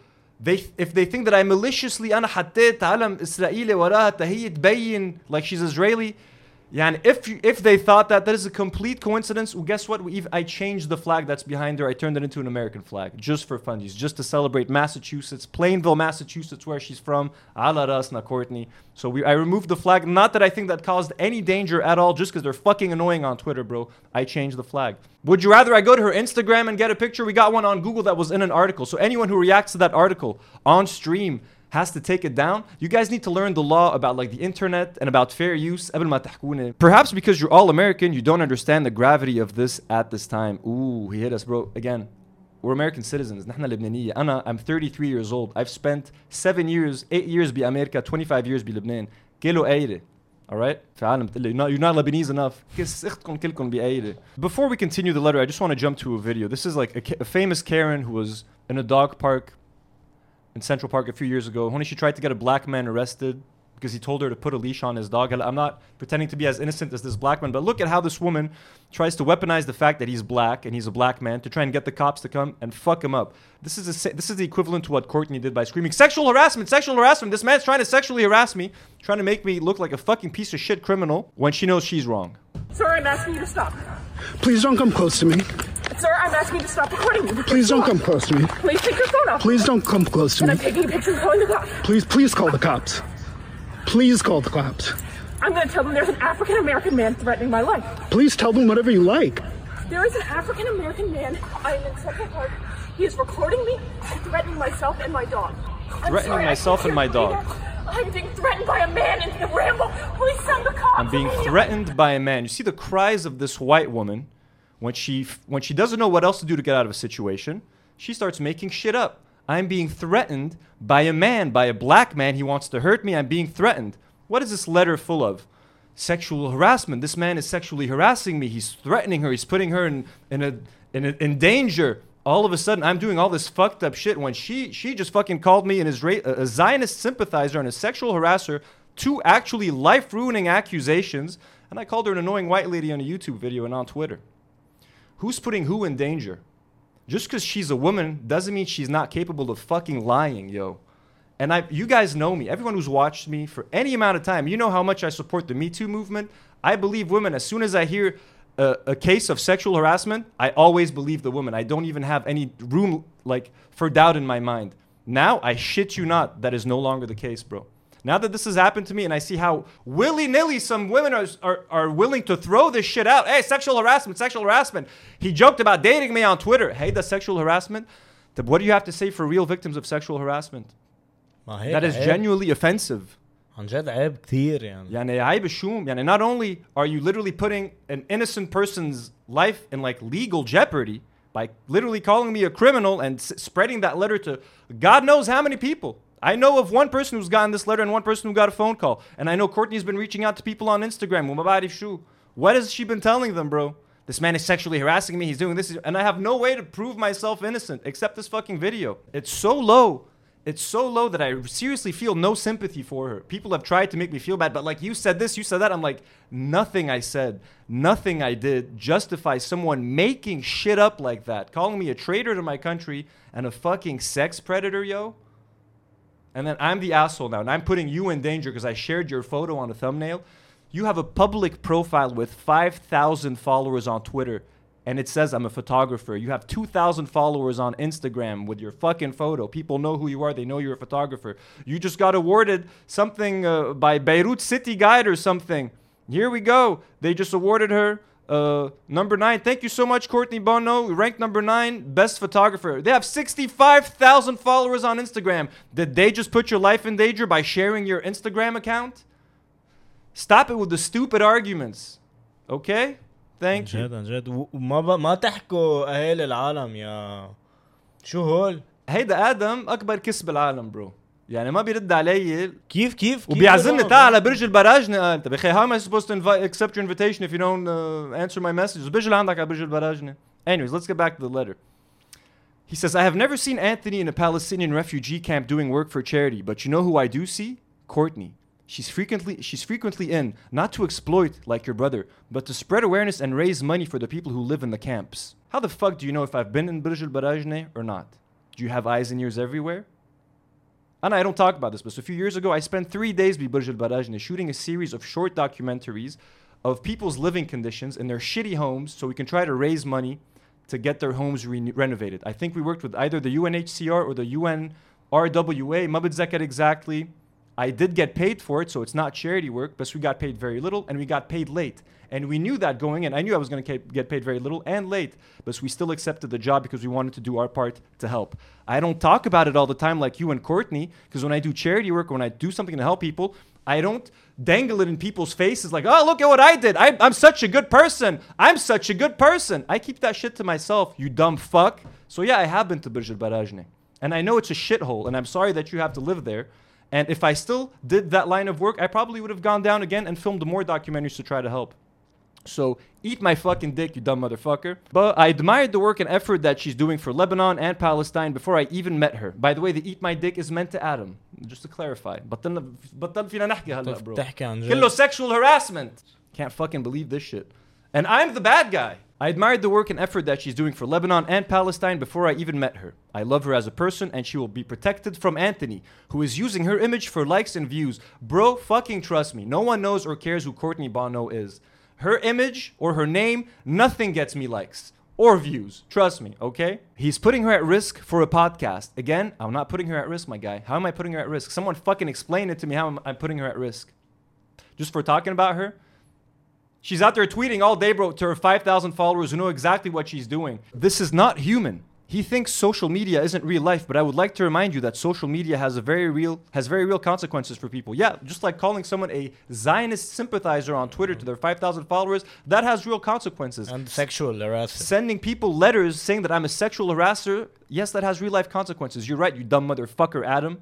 if they think that I maliciously أنا حطيت علم إسرائيلي وراها تهي تبين like she's Israeli, يعني if they thought that is a complete coincidence, well, guess what? I changed the flag that's behind her. I turned it into an American flag just for funsies, just to celebrate Massachusetts, Plainville, Massachusetts, where she's from. Ala rasna Courtney. So I removed the flag. Not that I think that caused any danger at all, just because they're fucking annoying on Twitter, bro. I changed the flag. Would you rather I go to her Instagram and get a picture? We got one on Google that was in an article. So anyone who reacts to that article on stream has to take it down. You guys need to learn the law about like the internet and about fair use. Perhaps because you're all American, you don't understand the gravity of this at this time. Ooh, he hit us, bro. Again, we're American citizens. I'm 33 years old. I've spent 8 years بأمريكا, 25 years بلبنان. كيلو قايرة. All right? You're not Lebanese enough. Before we continue the letter, I just want to jump to a video. This is like a famous Karen who was in a dog park in Central Park a few years ago. She tried to get a black man arrested because he told her to put a leash on his dog. I'm not pretending to be as innocent as this black man, but look at how this woman tries to weaponize the fact that he's black and he's a black man to try and get the cops to come and fuck him up. This is the equivalent to what Courtney did by screaming, sexual harassment, sexual harassment. This man's trying to sexually harass me, trying to make me look like a fucking piece of shit criminal when she knows she's wrong. Sir, I'm asking you to stop. Please don't come close to me. Sir, I'm asking you to stop recording me. Please don't come close to me. Please take your phone off. Please don't come close to me. And I'm taking a picture and calling the cops. Please call the cops. Please call the cops. I'm going to tell them there's an African-American man threatening my life. Please tell them whatever you like. There is an African-American man. I am in Central Park. He is recording me and threatening myself and my dog. Threatening myself and my dog. I'm being threatened by a man in the Ramble. Please send the cops. I'm being threatened by a man. You see the cries of this white woman when she doesn't know what else to do to get out of a situation. She starts making shit up. I'm being threatened by a man, by a black man. He wants to hurt me. I'm being threatened. What is this letter full of? Sexual harassment. This man is sexually harassing me. He's threatening her. He's putting her in danger. All of a sudden, I'm doing all this fucked up shit when she just fucking called me a Zionist sympathizer and a sexual harasser, 2 actually life-ruining accusations, and I called her an annoying white lady on a YouTube video and on Twitter. Who's putting who in danger? Just because she's a woman doesn't mean she's not capable of fucking lying, yo. And you guys know me. Everyone who's watched me for any amount of time, you know how much I support the Me Too movement. I believe women. As soon as I hear a case of sexual harassment, I always believe the woman. I don't even have any room like for doubt in my mind. Now, I shit you not, that is no longer the case, bro. Now that this has happened to me and I see how willy-nilly some women are willing to throw this shit out. Hey, sexual harassment. He joked about dating me on Twitter. Hey, that's sexual harassment. What do you have to say for real victims of sexual harassment? That is genuinely offensive. عن جد عيب كثير يعني. يعني عيب الشوم. يعني not only are you literally putting an innocent person's life in like legal jeopardy by literally calling me a criminal and spreading that letter to God knows how many people. I know of one person who's gotten this letter and one person who got a phone call. And I know Courtney's been reaching out to people on Instagram. What has she been telling them, bro? This man is sexually harassing me. He's doing this. And I have no way to prove myself innocent except this fucking video. It's so low. It's so low that I seriously feel no sympathy for her. People have tried to make me feel bad, but like, you said this, you said that. I'm like, nothing I said, nothing I did justifies someone making shit up like that, calling me a traitor to my country and a fucking sex predator, yo. And then I'm the asshole now, and I'm putting you in danger because I shared your photo on a thumbnail. You have a public profile with 5,000 followers on Twitter, and it says I'm a photographer. You have 2,000 followers on Instagram with your fucking photo. People know who you are. They know you're a photographer. You just got awarded something by Beirut City Guide or something. Here we go. They just awarded her number 9. Thank you so much, Courtney Bono. Ranked number 9, best photographer. They have 65,000 followers on Instagram. Did they just put your life in danger by sharing your Instagram account? Stop it with the stupid arguments. Okay? Thank you. عن جد ما تحكوا اهالي العالم يا شو هول؟ هيدا آدم أكبر كذب بالعالم برو. يعني ما بيرد علي كيف وبيعزمني تعال على برج البراجنة. قال طب يا how am I supposed to accept your invitation if you don't answer my messages? بيجي لعندك على برج البراجنة. Anyways, let's get back to the letter. He says, I have never seen Anthony in a Palestinian refugee camp doing work for charity, but you know who I do see? Courtney. She's frequently in, not to exploit like your brother, but to spread awareness and raise money for the people who live in the camps. How the fuck do you know if I've been in Burj Al Barajneh or not? Do you have eyes and ears everywhere? And I don't talk about this, but a few years ago, I spent 3 days by Burj Al Barajneh shooting a series of short documentaries of people's living conditions in their shitty homes so we can try to raise money to get their homes renovated. I think we worked with either the UNHCR or the UNRWA, ما بتذكر exactly. I did get paid for it, so it's not charity work, but we got paid very little and we got paid late. And we knew that going in. I knew I was going to get paid very little and late, but we still accepted the job because we wanted to do our part to help. I don't talk about it all the time like you and Courtney, because when I do charity work, when I do something to help people, I don't dangle it in people's faces like, oh, look at what I did. I'm such a good person. I'm such a good person. I keep that shit to myself, you dumb fuck. So yeah, I have been to Burj Al Barajneh. And I know it's a shithole, and I'm sorry that you have to live there. And if I still did that line of work, I probably would have gone down again and filmed more documentaries to try to help. So eat my fucking dick, you dumb motherfucker. But I admired the work and effort that she's doing for Lebanon and Palestine before I even met her. By the way, the eat my dick is meant to Adam. Just to clarify. بطل فينا نحكي هلا bro. كله sexual harassment. Can't fucking believe this shit. And I'm the bad guy. I admired the work and effort that she's doing for Lebanon and Palestine before I even met her. I love her as a person and she will be protected from Anthony, who is using her image for likes and views. Bro, fucking trust me. No one knows or cares who Courtney Bono is. Her image or her name, nothing gets me likes or views. Trust me, okay? He's putting her at risk for a podcast. Again, I'm not putting her at risk, my guy. How am I putting her at risk? Someone fucking explain it to me how I'm putting her at risk. Just for talking about her? She's out there tweeting all day, bro, to her 5,000 followers who know exactly what she's doing. This is not human. He thinks social media isn't real life, but I would like to remind you that social media has very real consequences for people. Yeah, just like calling someone a Zionist sympathizer on Twitter to their 5,000 followers, that has real consequences. And sexual harassment. Sending people letters saying that I'm a sexual harasser, yes, that has real life consequences. You're right, you dumb motherfucker, Adam.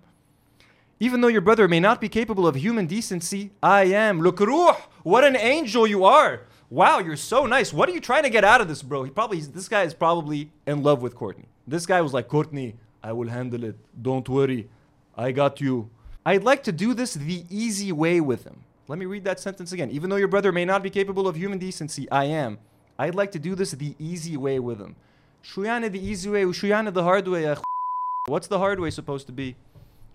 Even though your brother may not be capable of human decency, I am. Look, Ruh, what an angel you are. Wow, you're so nice. What are you trying to get out of this, bro? This guy is probably in love with Courtney. This guy was like, Courtney, I will handle it. Don't worry. I got you. I'd like to do this the easy way with him. Let me read that sentence again. Even though your brother may not be capable of human decency, I am. I'd like to do this the easy way with him. شو يعني the easy way وشو يعني the hard way? What's the hard way supposed to be?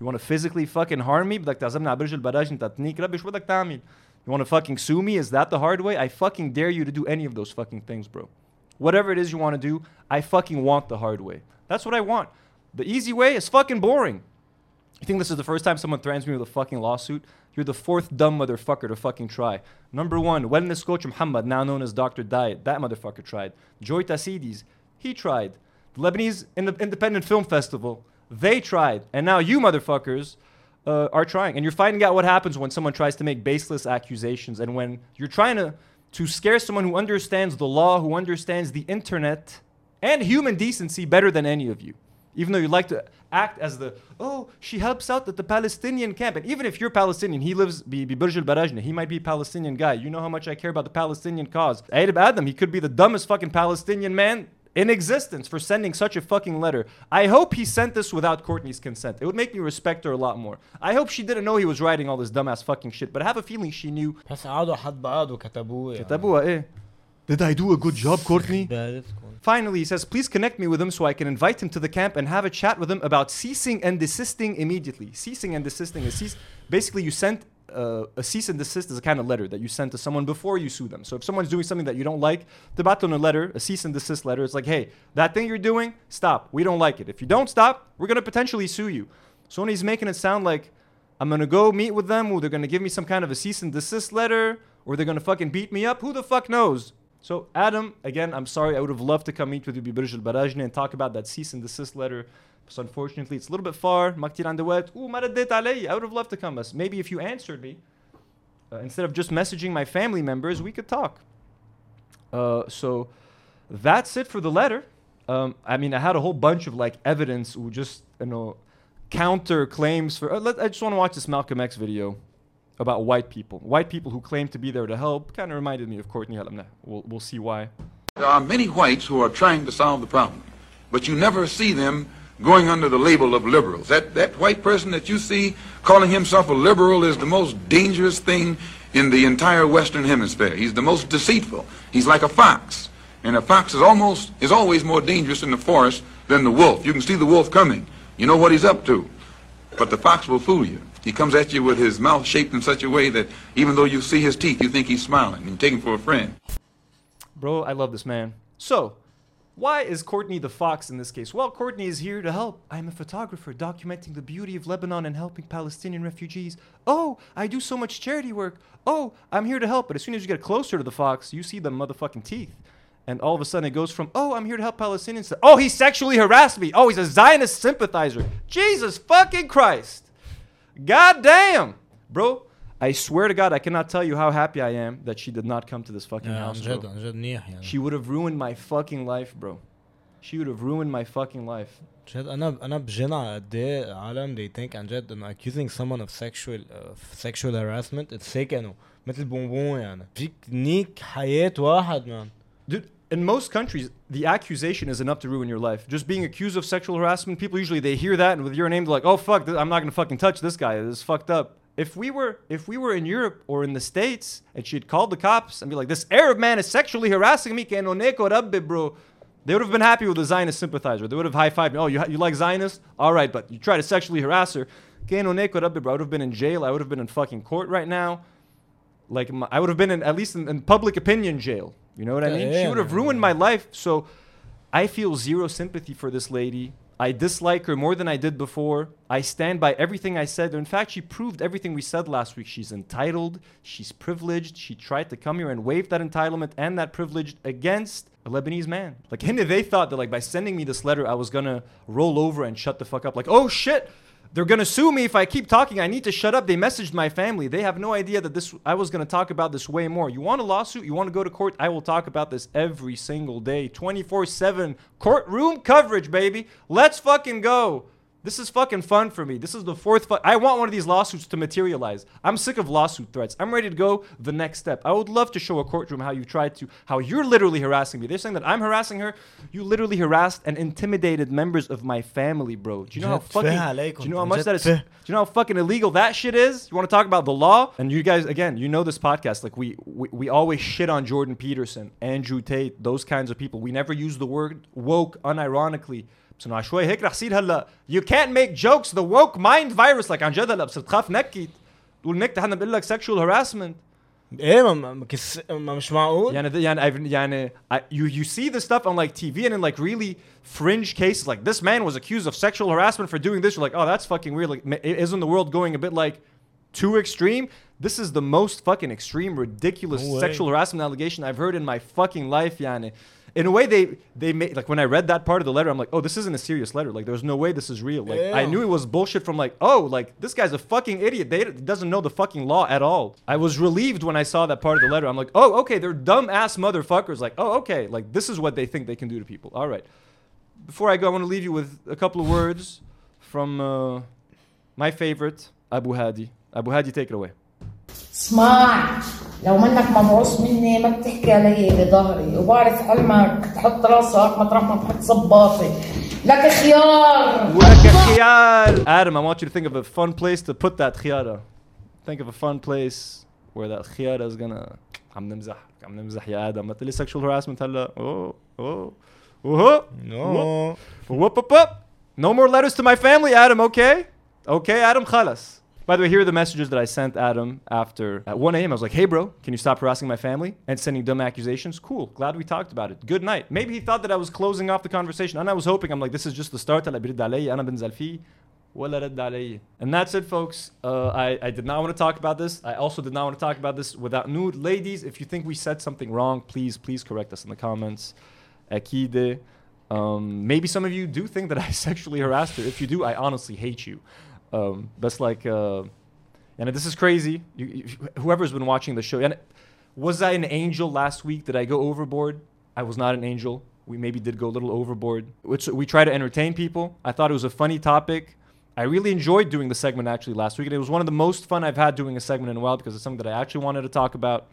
You want to physically fucking harm me? بدك تعزمني على برج البراج انت تنيك ربي شو بدك تعمل? You want to fucking sue me? Is that the hard way? I fucking dare you to do any of those fucking things, bro. Whatever it is you want to do, I fucking want the hard way. That's what I want. The easy way is fucking boring. You think this is the first time someone threatens me with a fucking lawsuit? You're the fourth dumb motherfucker to fucking try. Number one, wellness coach Muhammad, now known as Dr. Diet. That motherfucker tried. Joy Tasidis, he tried. The Lebanese Independent Film Festival, they tried. And now you motherfuckers are trying. And you're finding out what happens when someone tries to make baseless accusations. And when you're trying to scare someone who understands the law, who understands the internet and human decency better than any of you. Even though you like to act as she helps out at the Palestinian camp. And even if you're Palestinian, he lives Burj al-Barajna. He might be a Palestinian guy. You know how much I care about the Palestinian cause. Aidab Adam, he could be the dumbest fucking Palestinian man in existence for sending such a fucking letter. I hope he sent this without Courtney's consent. It would make me respect her a lot more. I hope she didn't know he was writing all this dumbass fucking shit, but I have a feeling she knew. بس قعدوا حد بعض وكتبوه يعني. كتبوها ايه? Did I do a good job, Courtney? Finally, he says, please connect me with him so I can invite him to the camp and have a chat with him about ceasing and desisting immediately. Ceasing and desisting is basically you sent a cease and desist is a kind of letter that you send to someone before you sue them. So if someone's doing something that you don't like, تبعت a letter, a cease and desist letter. It's like, hey, that thing you're doing, stop. We don't like it. If you don't stop, we're going to potentially sue you. So when he's making it sound like I'm going to go meet with them, or they're going to give me some kind of a cease and desist letter, or they're going to fucking beat me up, who the fuck knows? So Adam, again, I'm sorry. I would have loved to come meet with you Burj al-Barajna and talk about that cease and desist letter. So unfortunately, it's a little bit far. ما كتير عندي وقت. ما رديت علي. I would have loved to come. But maybe if you answered me, instead of just messaging my family members, we could talk. So that's it for the letter. I mean, I had a whole bunch of like evidence who just, counter claims for. I just want to watch this Malcolm X video about white people. White people who claim to be there to help. Kind of reminded me of Courtney. We'll see why. There are many whites who are trying to solve the problem, but you never see them going under the label of liberals. That white person that you see calling himself a liberal is the most dangerous thing in the entire Western Hemisphere. He's the most deceitful. He's like a fox. And a fox is always more dangerous in the forest than the wolf. You can see the wolf coming. You know what he's up to. But the fox will fool you. He comes at you with his mouth shaped in such a way that even though you see his teeth, you think he's smiling. And you take him for a friend. Bro, I love this man. So, why is Courtney the fox in this case? Well, Courtney is here to help. I'm a photographer documenting the beauty of Lebanon and helping Palestinian refugees. Oh, I do so much charity work. Oh, I'm here to help. But as soon as you get closer to the fox, you see the motherfucking teeth. And all of a sudden it goes from, oh, I'm here to help Palestinians, to, oh, he sexually harassed me. Oh, he's a Zionist sympathizer. Jesus fucking Christ. God damn. Bro, I swear to God, I cannot tell you how happy I am that she did not come to this fucking house, bro. She would have ruined my fucking life, bro. She would have ruined my fucking life. أنا بجنع قد إيه عالم they think عن جد إنه accusing someone of sexual harassment it's fake إنه مثل بونبون يعني فيك نيك حياة واحد man. Dude, in most countries, the accusation is enough to ruin your life. Just being accused of sexual harassment, people usually they hear that and with your name they're like, oh fuck, I'm not gonna fucking touch this guy. This is fucked up. If we were in Europe or in the States and she'd called the cops and be like, this Arab man is sexually harassing me, bro, they would have been happy with the Zionist sympathizer. They would have high-fived me. Oh, you like Zionists? All right, but you try to sexually harass her. Bro, I would have been in jail. I would have been in fucking court right now. Like, I would have been at least in public opinion jail. You know what I mean? She would have ruined my life. So I feel zero sympathy for this lady. I dislike her more than I did before. I stand by everything I said. In fact, she proved everything we said last week. She's entitled. She's privileged. She tried to come here and waive that entitlement and that privilege against a Lebanese man. Like, they thought that, like, by sending me this letter, I was going to roll over and shut the fuck up. Like, oh, shit. They're going to sue me if I keep talking. I need to shut up. They messaged my family. They have no idea that I was going to talk about this way more. You want a lawsuit? You want to go to court? I will talk about this every single day. 24/7 courtroom coverage, baby. Let's fucking go. This is fucking fun for me. This is the fourth I want one of these lawsuits to materialize. I'm sick of lawsuit threats. I'm ready to go the next step. I would love to show a courtroom how you're literally harassing me. They're saying that I'm harassing her. You literally harassed and intimidated members of my family, bro. Do you know how much that is? Do you know how fucking illegal that shit is? You want to talk about the law? And you guys, again, you know this podcast. Like we always shit on Jordan Peterson, Andrew Tate, those kinds of people. We never use the word woke unironically. بس انه عشوائي هيك رح يصير هلا. You can't make jokes. The woke mind virus. like عن جد هلا بصير تخاف نكت تقول نكتة حدا بقول لك sexual harassment. ايه ما مش معقول. يعني you see this stuff on like TV and in like really fringe cases like this man was accused of sexual harassment for doing this. You're like, oh, that's fucking weird. Like, isn't the world going a bit like too extreme? This is the most fucking extreme, ridiculous sexual harassment allegation I've heard in my fucking life. Yani. In a way, they made, like, when I read that part of the letter, I'm like, oh, this isn't a serious letter. Like, there's no way this is real. Like, I knew it was bullshit from like, oh, like, this guy's a fucking idiot. He doesn't know the fucking law at all. I was relieved when I saw that part of the letter. I'm like, oh, okay, they're dumb-ass motherfuckers. Like, oh, okay, like, this is what they think they can do to people. All right. Before I go, I want to leave you with a couple of words from my favorite, Abu Hadi. Abu Hadi, take it away. اسمع لو منك مبعوث مني ما بتحكي علي بظهري وبعرف حلمك تحط راسك مطرح ما تحط صباطي لك خيار ولك خيار. Adam, I want you to think of a fun place to put that khiyara. Think of a fun place where that khiyara is gonna. عم نمزح يا آدم. ما تقولي sexual harassment هلا. No. Whoop. No more letters to my family, Adam. Okay, Adam. خلص. By the way, here are the messages that I sent Adam after at 1 a.m. I was like, hey, bro, can you stop harassing my family and sending dumb accusations? Cool. Glad we talked about it. Good night. Maybe he thought that I was closing off the conversation. And I was hoping, I'm like, this is just the start. And that's it, folks. I did not want to talk about this. I also did not want to talk about this without nude. Ladies, if you think we said something wrong, please correct us in the comments. Akide. Maybe some of you do think that I sexually harassed her. If you do, I honestly hate you. That's like, and this is crazy. Whoever's been watching the show, and was I an angel last week? Did I go overboard? I was not an angel. We maybe did go a little overboard. We try to entertain people. I thought it was a funny topic. I really enjoyed doing the segment actually last week, and it was one of the most fun I've had doing a segment in a while because it's something that I actually wanted to talk about.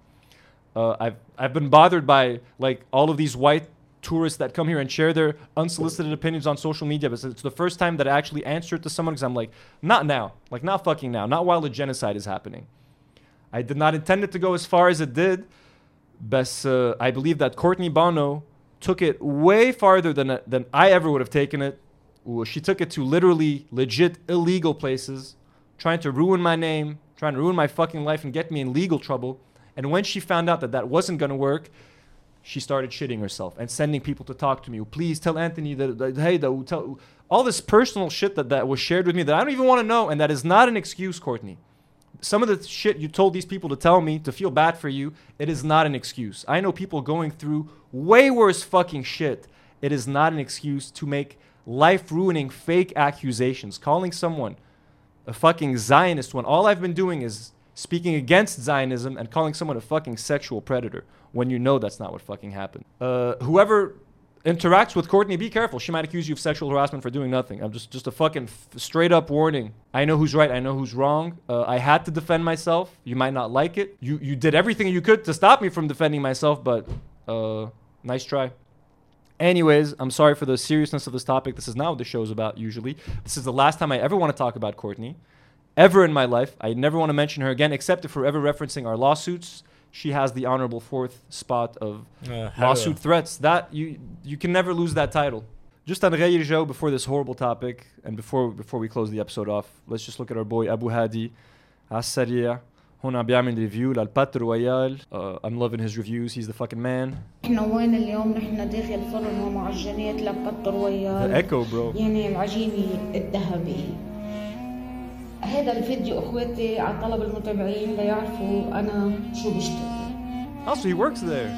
I've been bothered by like all of these white tourists that come here and share their unsolicited opinions on social media, but it's the first time that I actually answered to someone because I'm like, not now, like not fucking now, not while the genocide is happening. I did not intend it to go as far as it did, but I believe that Courtney Bono took it way farther than I ever would have taken it. She took it to literally legit illegal places, trying to ruin my name, trying to ruin my fucking life and get me in legal trouble. And when she found out that wasn't going to work, she started shitting herself and sending people to talk to me. Please tell Anthony that hey, tell all this personal shit that was shared with me that I don't even want to know, and that is not an excuse, Courtney. Some of the shit you told these people to tell me to feel bad for you, it is not an excuse. I know people going through way worse fucking shit. It is not an excuse to make life-ruining fake accusations, calling someone a fucking Zionist when all I've been doing is speaking against Zionism and calling someone a fucking sexual predator when you know that's not what fucking happened. Whoever interacts with Courtney, be careful. She might accuse you of sexual harassment for doing nothing. I'm just a fucking straight up warning. I know who's right. I know who's wrong. I had to defend myself. You might not like it. You did everything you could to stop me from defending myself, but nice try. Anyways, I'm sorry for the seriousness of this topic. This is not what the show's about usually. This is the last time I ever want to talk about Courtney. Ever in my life. I never want to mention her again, except if we're ever referencing our lawsuits. She has the honorable 4th spot of lawsuit threats. That you can never lose that title. Just on غير جو before this horrible topic and before we close the episode off, let's just look at our boy Abu Hadi. السريع هون عم بيعمل ريفيو للبات رويال. I'm loving his reviews. He's the fucking man. احنا وين اليوم نحن داخل فرن ومعجنات لبات رويال. The echo, bro. يعني العجيني الذهبي. هذا الفيديو اخواتي على طلب المتابعين ليعرفوا انا شو بشتغل. Also he works there.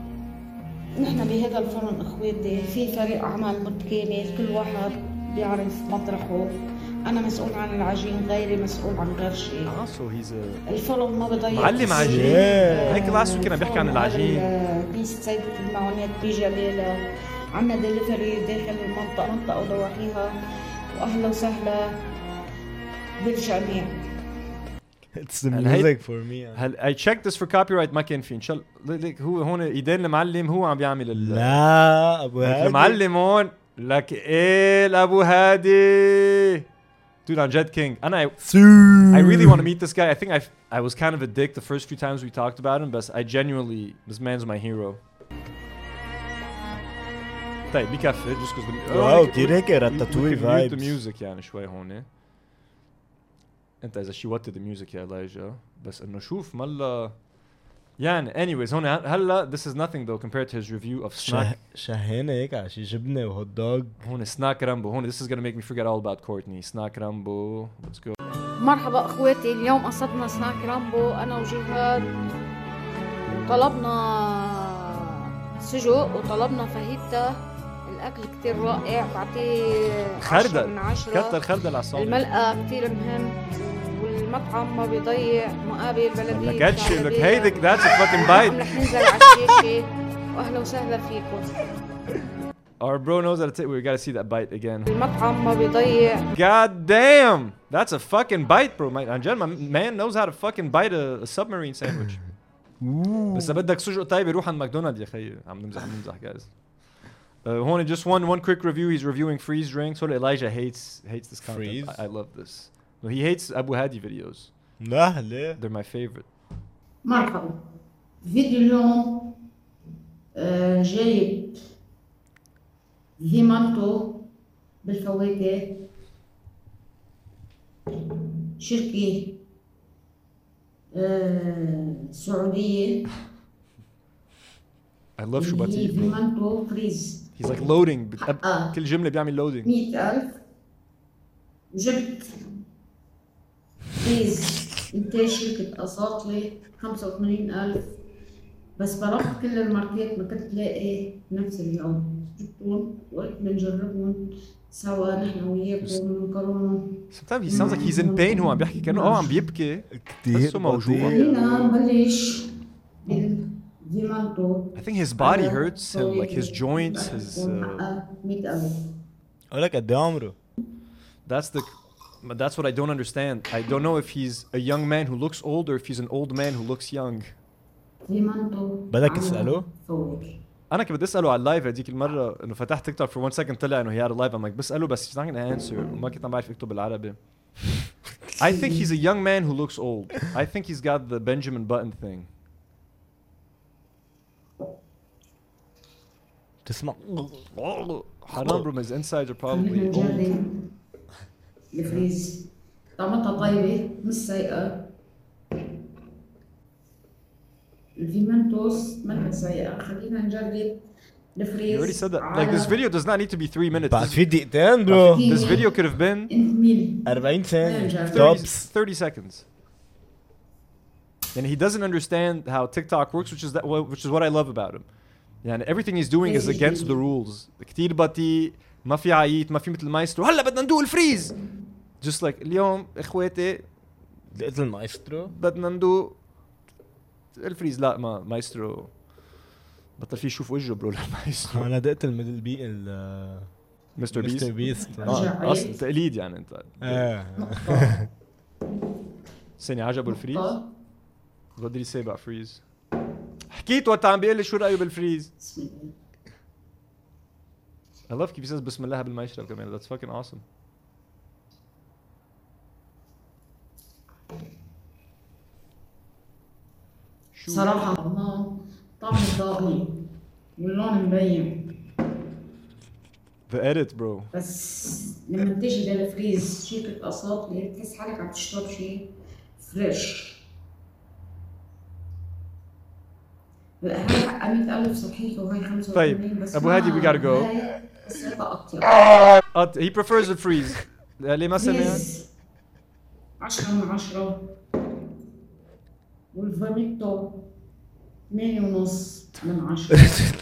نحن بهذا الفرن اخواتي في فريق عمل متكامل، كل واحد بيعرف مطرحه. انا مسؤول عن العجين، غيري مسؤول عن غير شيء. Also he's a الفرن ما بضيع معلم عجين. هيك last week كنا بنحكي عن العجين. كنيسة سيدة المعونات بجلالة. عنا دليفري داخل المنطقة وضواحيها، واهلا وسهلا بالجميع. It's the music for me. I checked this for copyright ما كان في. ان شاء الله هو هون ايدين المعلم هو عم بيعمل لا ابو هادي المعلم هون لك ايه ابو هادي. Dude, on Jet King. And I really want to meet this guy. I think I was kind of a dick the first few times we talked about him, but I genuinely, this man's my hero. طيب بكفي just because the واو كتير هيك راتاتوي the vibes. music يعني شوي هون. انت اذا شوت the music يا إلايجا بس انه شوف ملا يعني anyways هون هلا this is nothing though compared to his review of Snack. شهينا هيك على شي جبنه وهوت دوغ. هون Snack Rambo هون this is gonna make me forget all about Courtney. Snack Rambo let's go. مرحبا اخواتي، اليوم قصدنا سناك رامبو انا وجهاد، وطلبنا سجق وطلبنا فاهيتا. الاكل كتير رائع، بعطيه 10 من 10. كتر خردل على الصوت. الملقا كتير مهم، والمطعم ما بيضيع مقابل بلدية. لك هادشي لك هيدك that's a fucking bite. رح ننزل على الشاشة واهلا وسهلا فيكم. Our bro knows how to take. We gotta see that bite again. المطعم ما بيضيع. God damn, that's a fucking bite, bro. My man knows how to fucking bite a submarine sandwich. بس بدك سجق طيب يروح عند ماكدونالد يا خيي. عم نمزح guys. هون just one quick review. He's reviewing Freeze drinks. So Elijah hates this content. Freeze? I love this. No, he hates Abu Hadi videos. لا ليه؟ They're my favorite. مرحبا. فيديو اليوم جايب فيمانتو بالفواكه، شركة سعودية. I love شباتيف. فيمانتو فريز. He's like loading. كل جملة بيعمل loading. 100,000. وجبت فريز انتاج شركة أساطلة 85,000. بس طلبت كل الماركات ما كنت لاقي نفس اليوم، جبتهم وقلت بنجربهم سوا نحن وياكم ونقارنهم. Sometimes he sounds like he's in pain. هو عم بيحكي كأنه عم بيبكي. كتير موجوع. خلينا نبلش بالفيمانتو. I think his body hurts him, like his joints, his. 100,000. أقول لك قد إيه عمره؟ That's what I don't understand. I don't know if he's a young man who looks old or if he's an old man who looks young. بدك تسأله؟ أنا كنت بدي أسأله على اللايف هديك المرة إنه فتحت تيك توك for 1 second طلع إنه he had a live. I'm like بسأله بس he's not gonna answer. وما كنت عم بعرف أكتب بالعربي. I think he's a young man who looks old. I think he's got the Benjamin Button thing. تسمع حرام bro, his insides are probably old. الفريز طعمتها طيبة مش سيئة. الفيمنتوس ما سيئة. خلينا نجرب الفريز. You already said that. Like this video does not need to be 3 minutes. بعد في دقيقتين bro. This video could have been 40 ثانية. 30 seconds. And he doesn't understand how TikTok works, which is what I love about him. يعني everything he's doing is against the rules. كتير بطيء، ما في عييت، ما في مثل مايسترو. هلا بدنا ندوق الفريز. Just like اليوم اخواتي دقت المايسترو بدنا ندوق الفريز. لا ما مايسترو بطل فيه يشوف وجهه برو للمايسترو. انا دقت الميدل بي مستر بيست. اصلا تقليد يعني انت. سني عجبه الفريز. What did he say about freeze? حكيت وقت عم بيقول لي شو رأيه بالفريز. I love كيف يساس بسم الله قبل ما يشرب كمان. That's fucking awesome. صراحة طعم ضاغي واللون مبين. The edit bro. بس لما تيجي للفريز شركة أساطلة بتحس حالك عم تشرب شيء فريش. هاي حقها 100,000 صحيحة وهي 85. طيب بس أبو هادي we gotta go. He prefers the freeze. ليه ما سمع؟ 10 من 10. والفاميتو 8.5 من 10.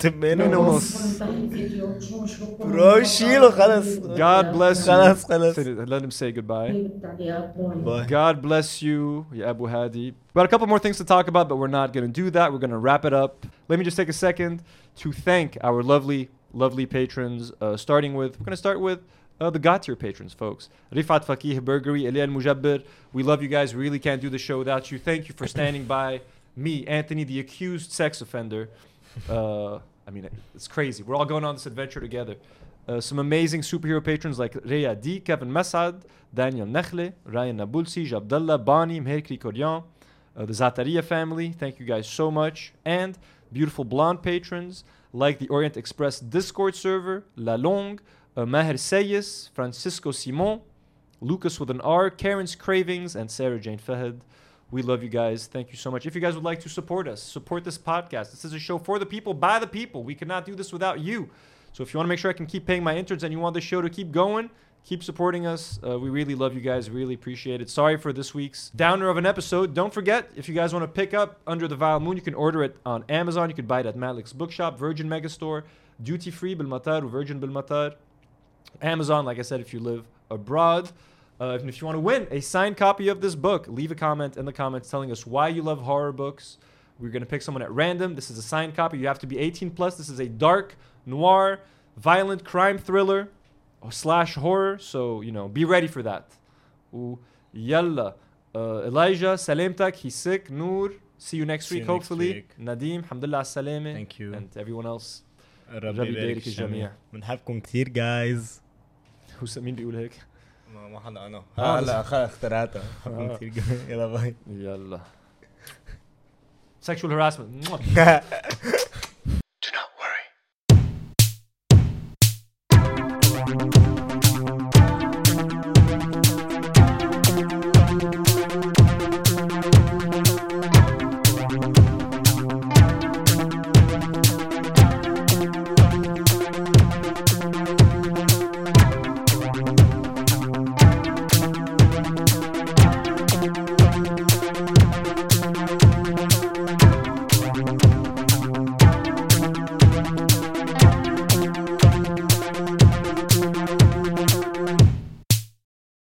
8.5. برو شيله خلص. God bless you. خلص. Let him say goodbye. God bless you, ya Abu Hadi. We got a couple more things to talk about, but we're not going to do that. We're going to wrap it up. Let me just take a second to thank our lovely patrons, starting with, we're going to start with the God tier patrons, folks. Rifat Fakih Burgeri, Eliel Mujabir. We love you guys. We really can't do the show without you. Thank you for standing by me, Anthony, the accused sex offender. I mean, it's crazy. We're all going on this adventure together. Some amazing superhero patrons like Rhea D, Kevin Masad, Daniel Nekhle, Ryan Nabulsi, Jabdallah, Bani, Meher Krikorian, the Zataria family. Thank you guys so much. And beautiful blonde patrons like the Orient Express Discord server, La Longue, Maher Sayes, Francisco Simon, Lucas with an R, Karen's Cravings, and Sarah Jane Fahed. We love you guys. Thank you so much. If you guys would like to support us, support this podcast. This is a show for the people, by the people. We cannot do this without you. So if you want to make sure I can keep paying my interns and you want the show to keep going, keep supporting us. We really love you guys. Really appreciate it. Sorry for this week's downer of an episode. Don't forget, if you guys want to pick up Under the Vile Moon, you can order it on Amazon. You can buy it at Malik's Bookshop, Virgin Megastore, Duty Free Bilmatar, or Virgin Bilmatar. Amazon, like I said, if you live abroad. And if you want to win a signed copy of this book, leave a comment in the comments telling us why you love horror books. We're going to pick someone at random. This is a signed copy. You have to be 18 plus. This is a dark, noir, violent crime thriller / horror. So, be ready for that. Yalla. Elijah, salamtak. He's sick. Noor. See you next week, hopefully. Nadim, alhamdulillah as-salame. Thank you. And everyone else. ربي يبارك الجميع. بنحبكم كتير guys. مين بيقول هيك؟ ما حدا انا هلا اخترعتها. بنحبكم كتير يلا باي. يلا. Sexual harassment.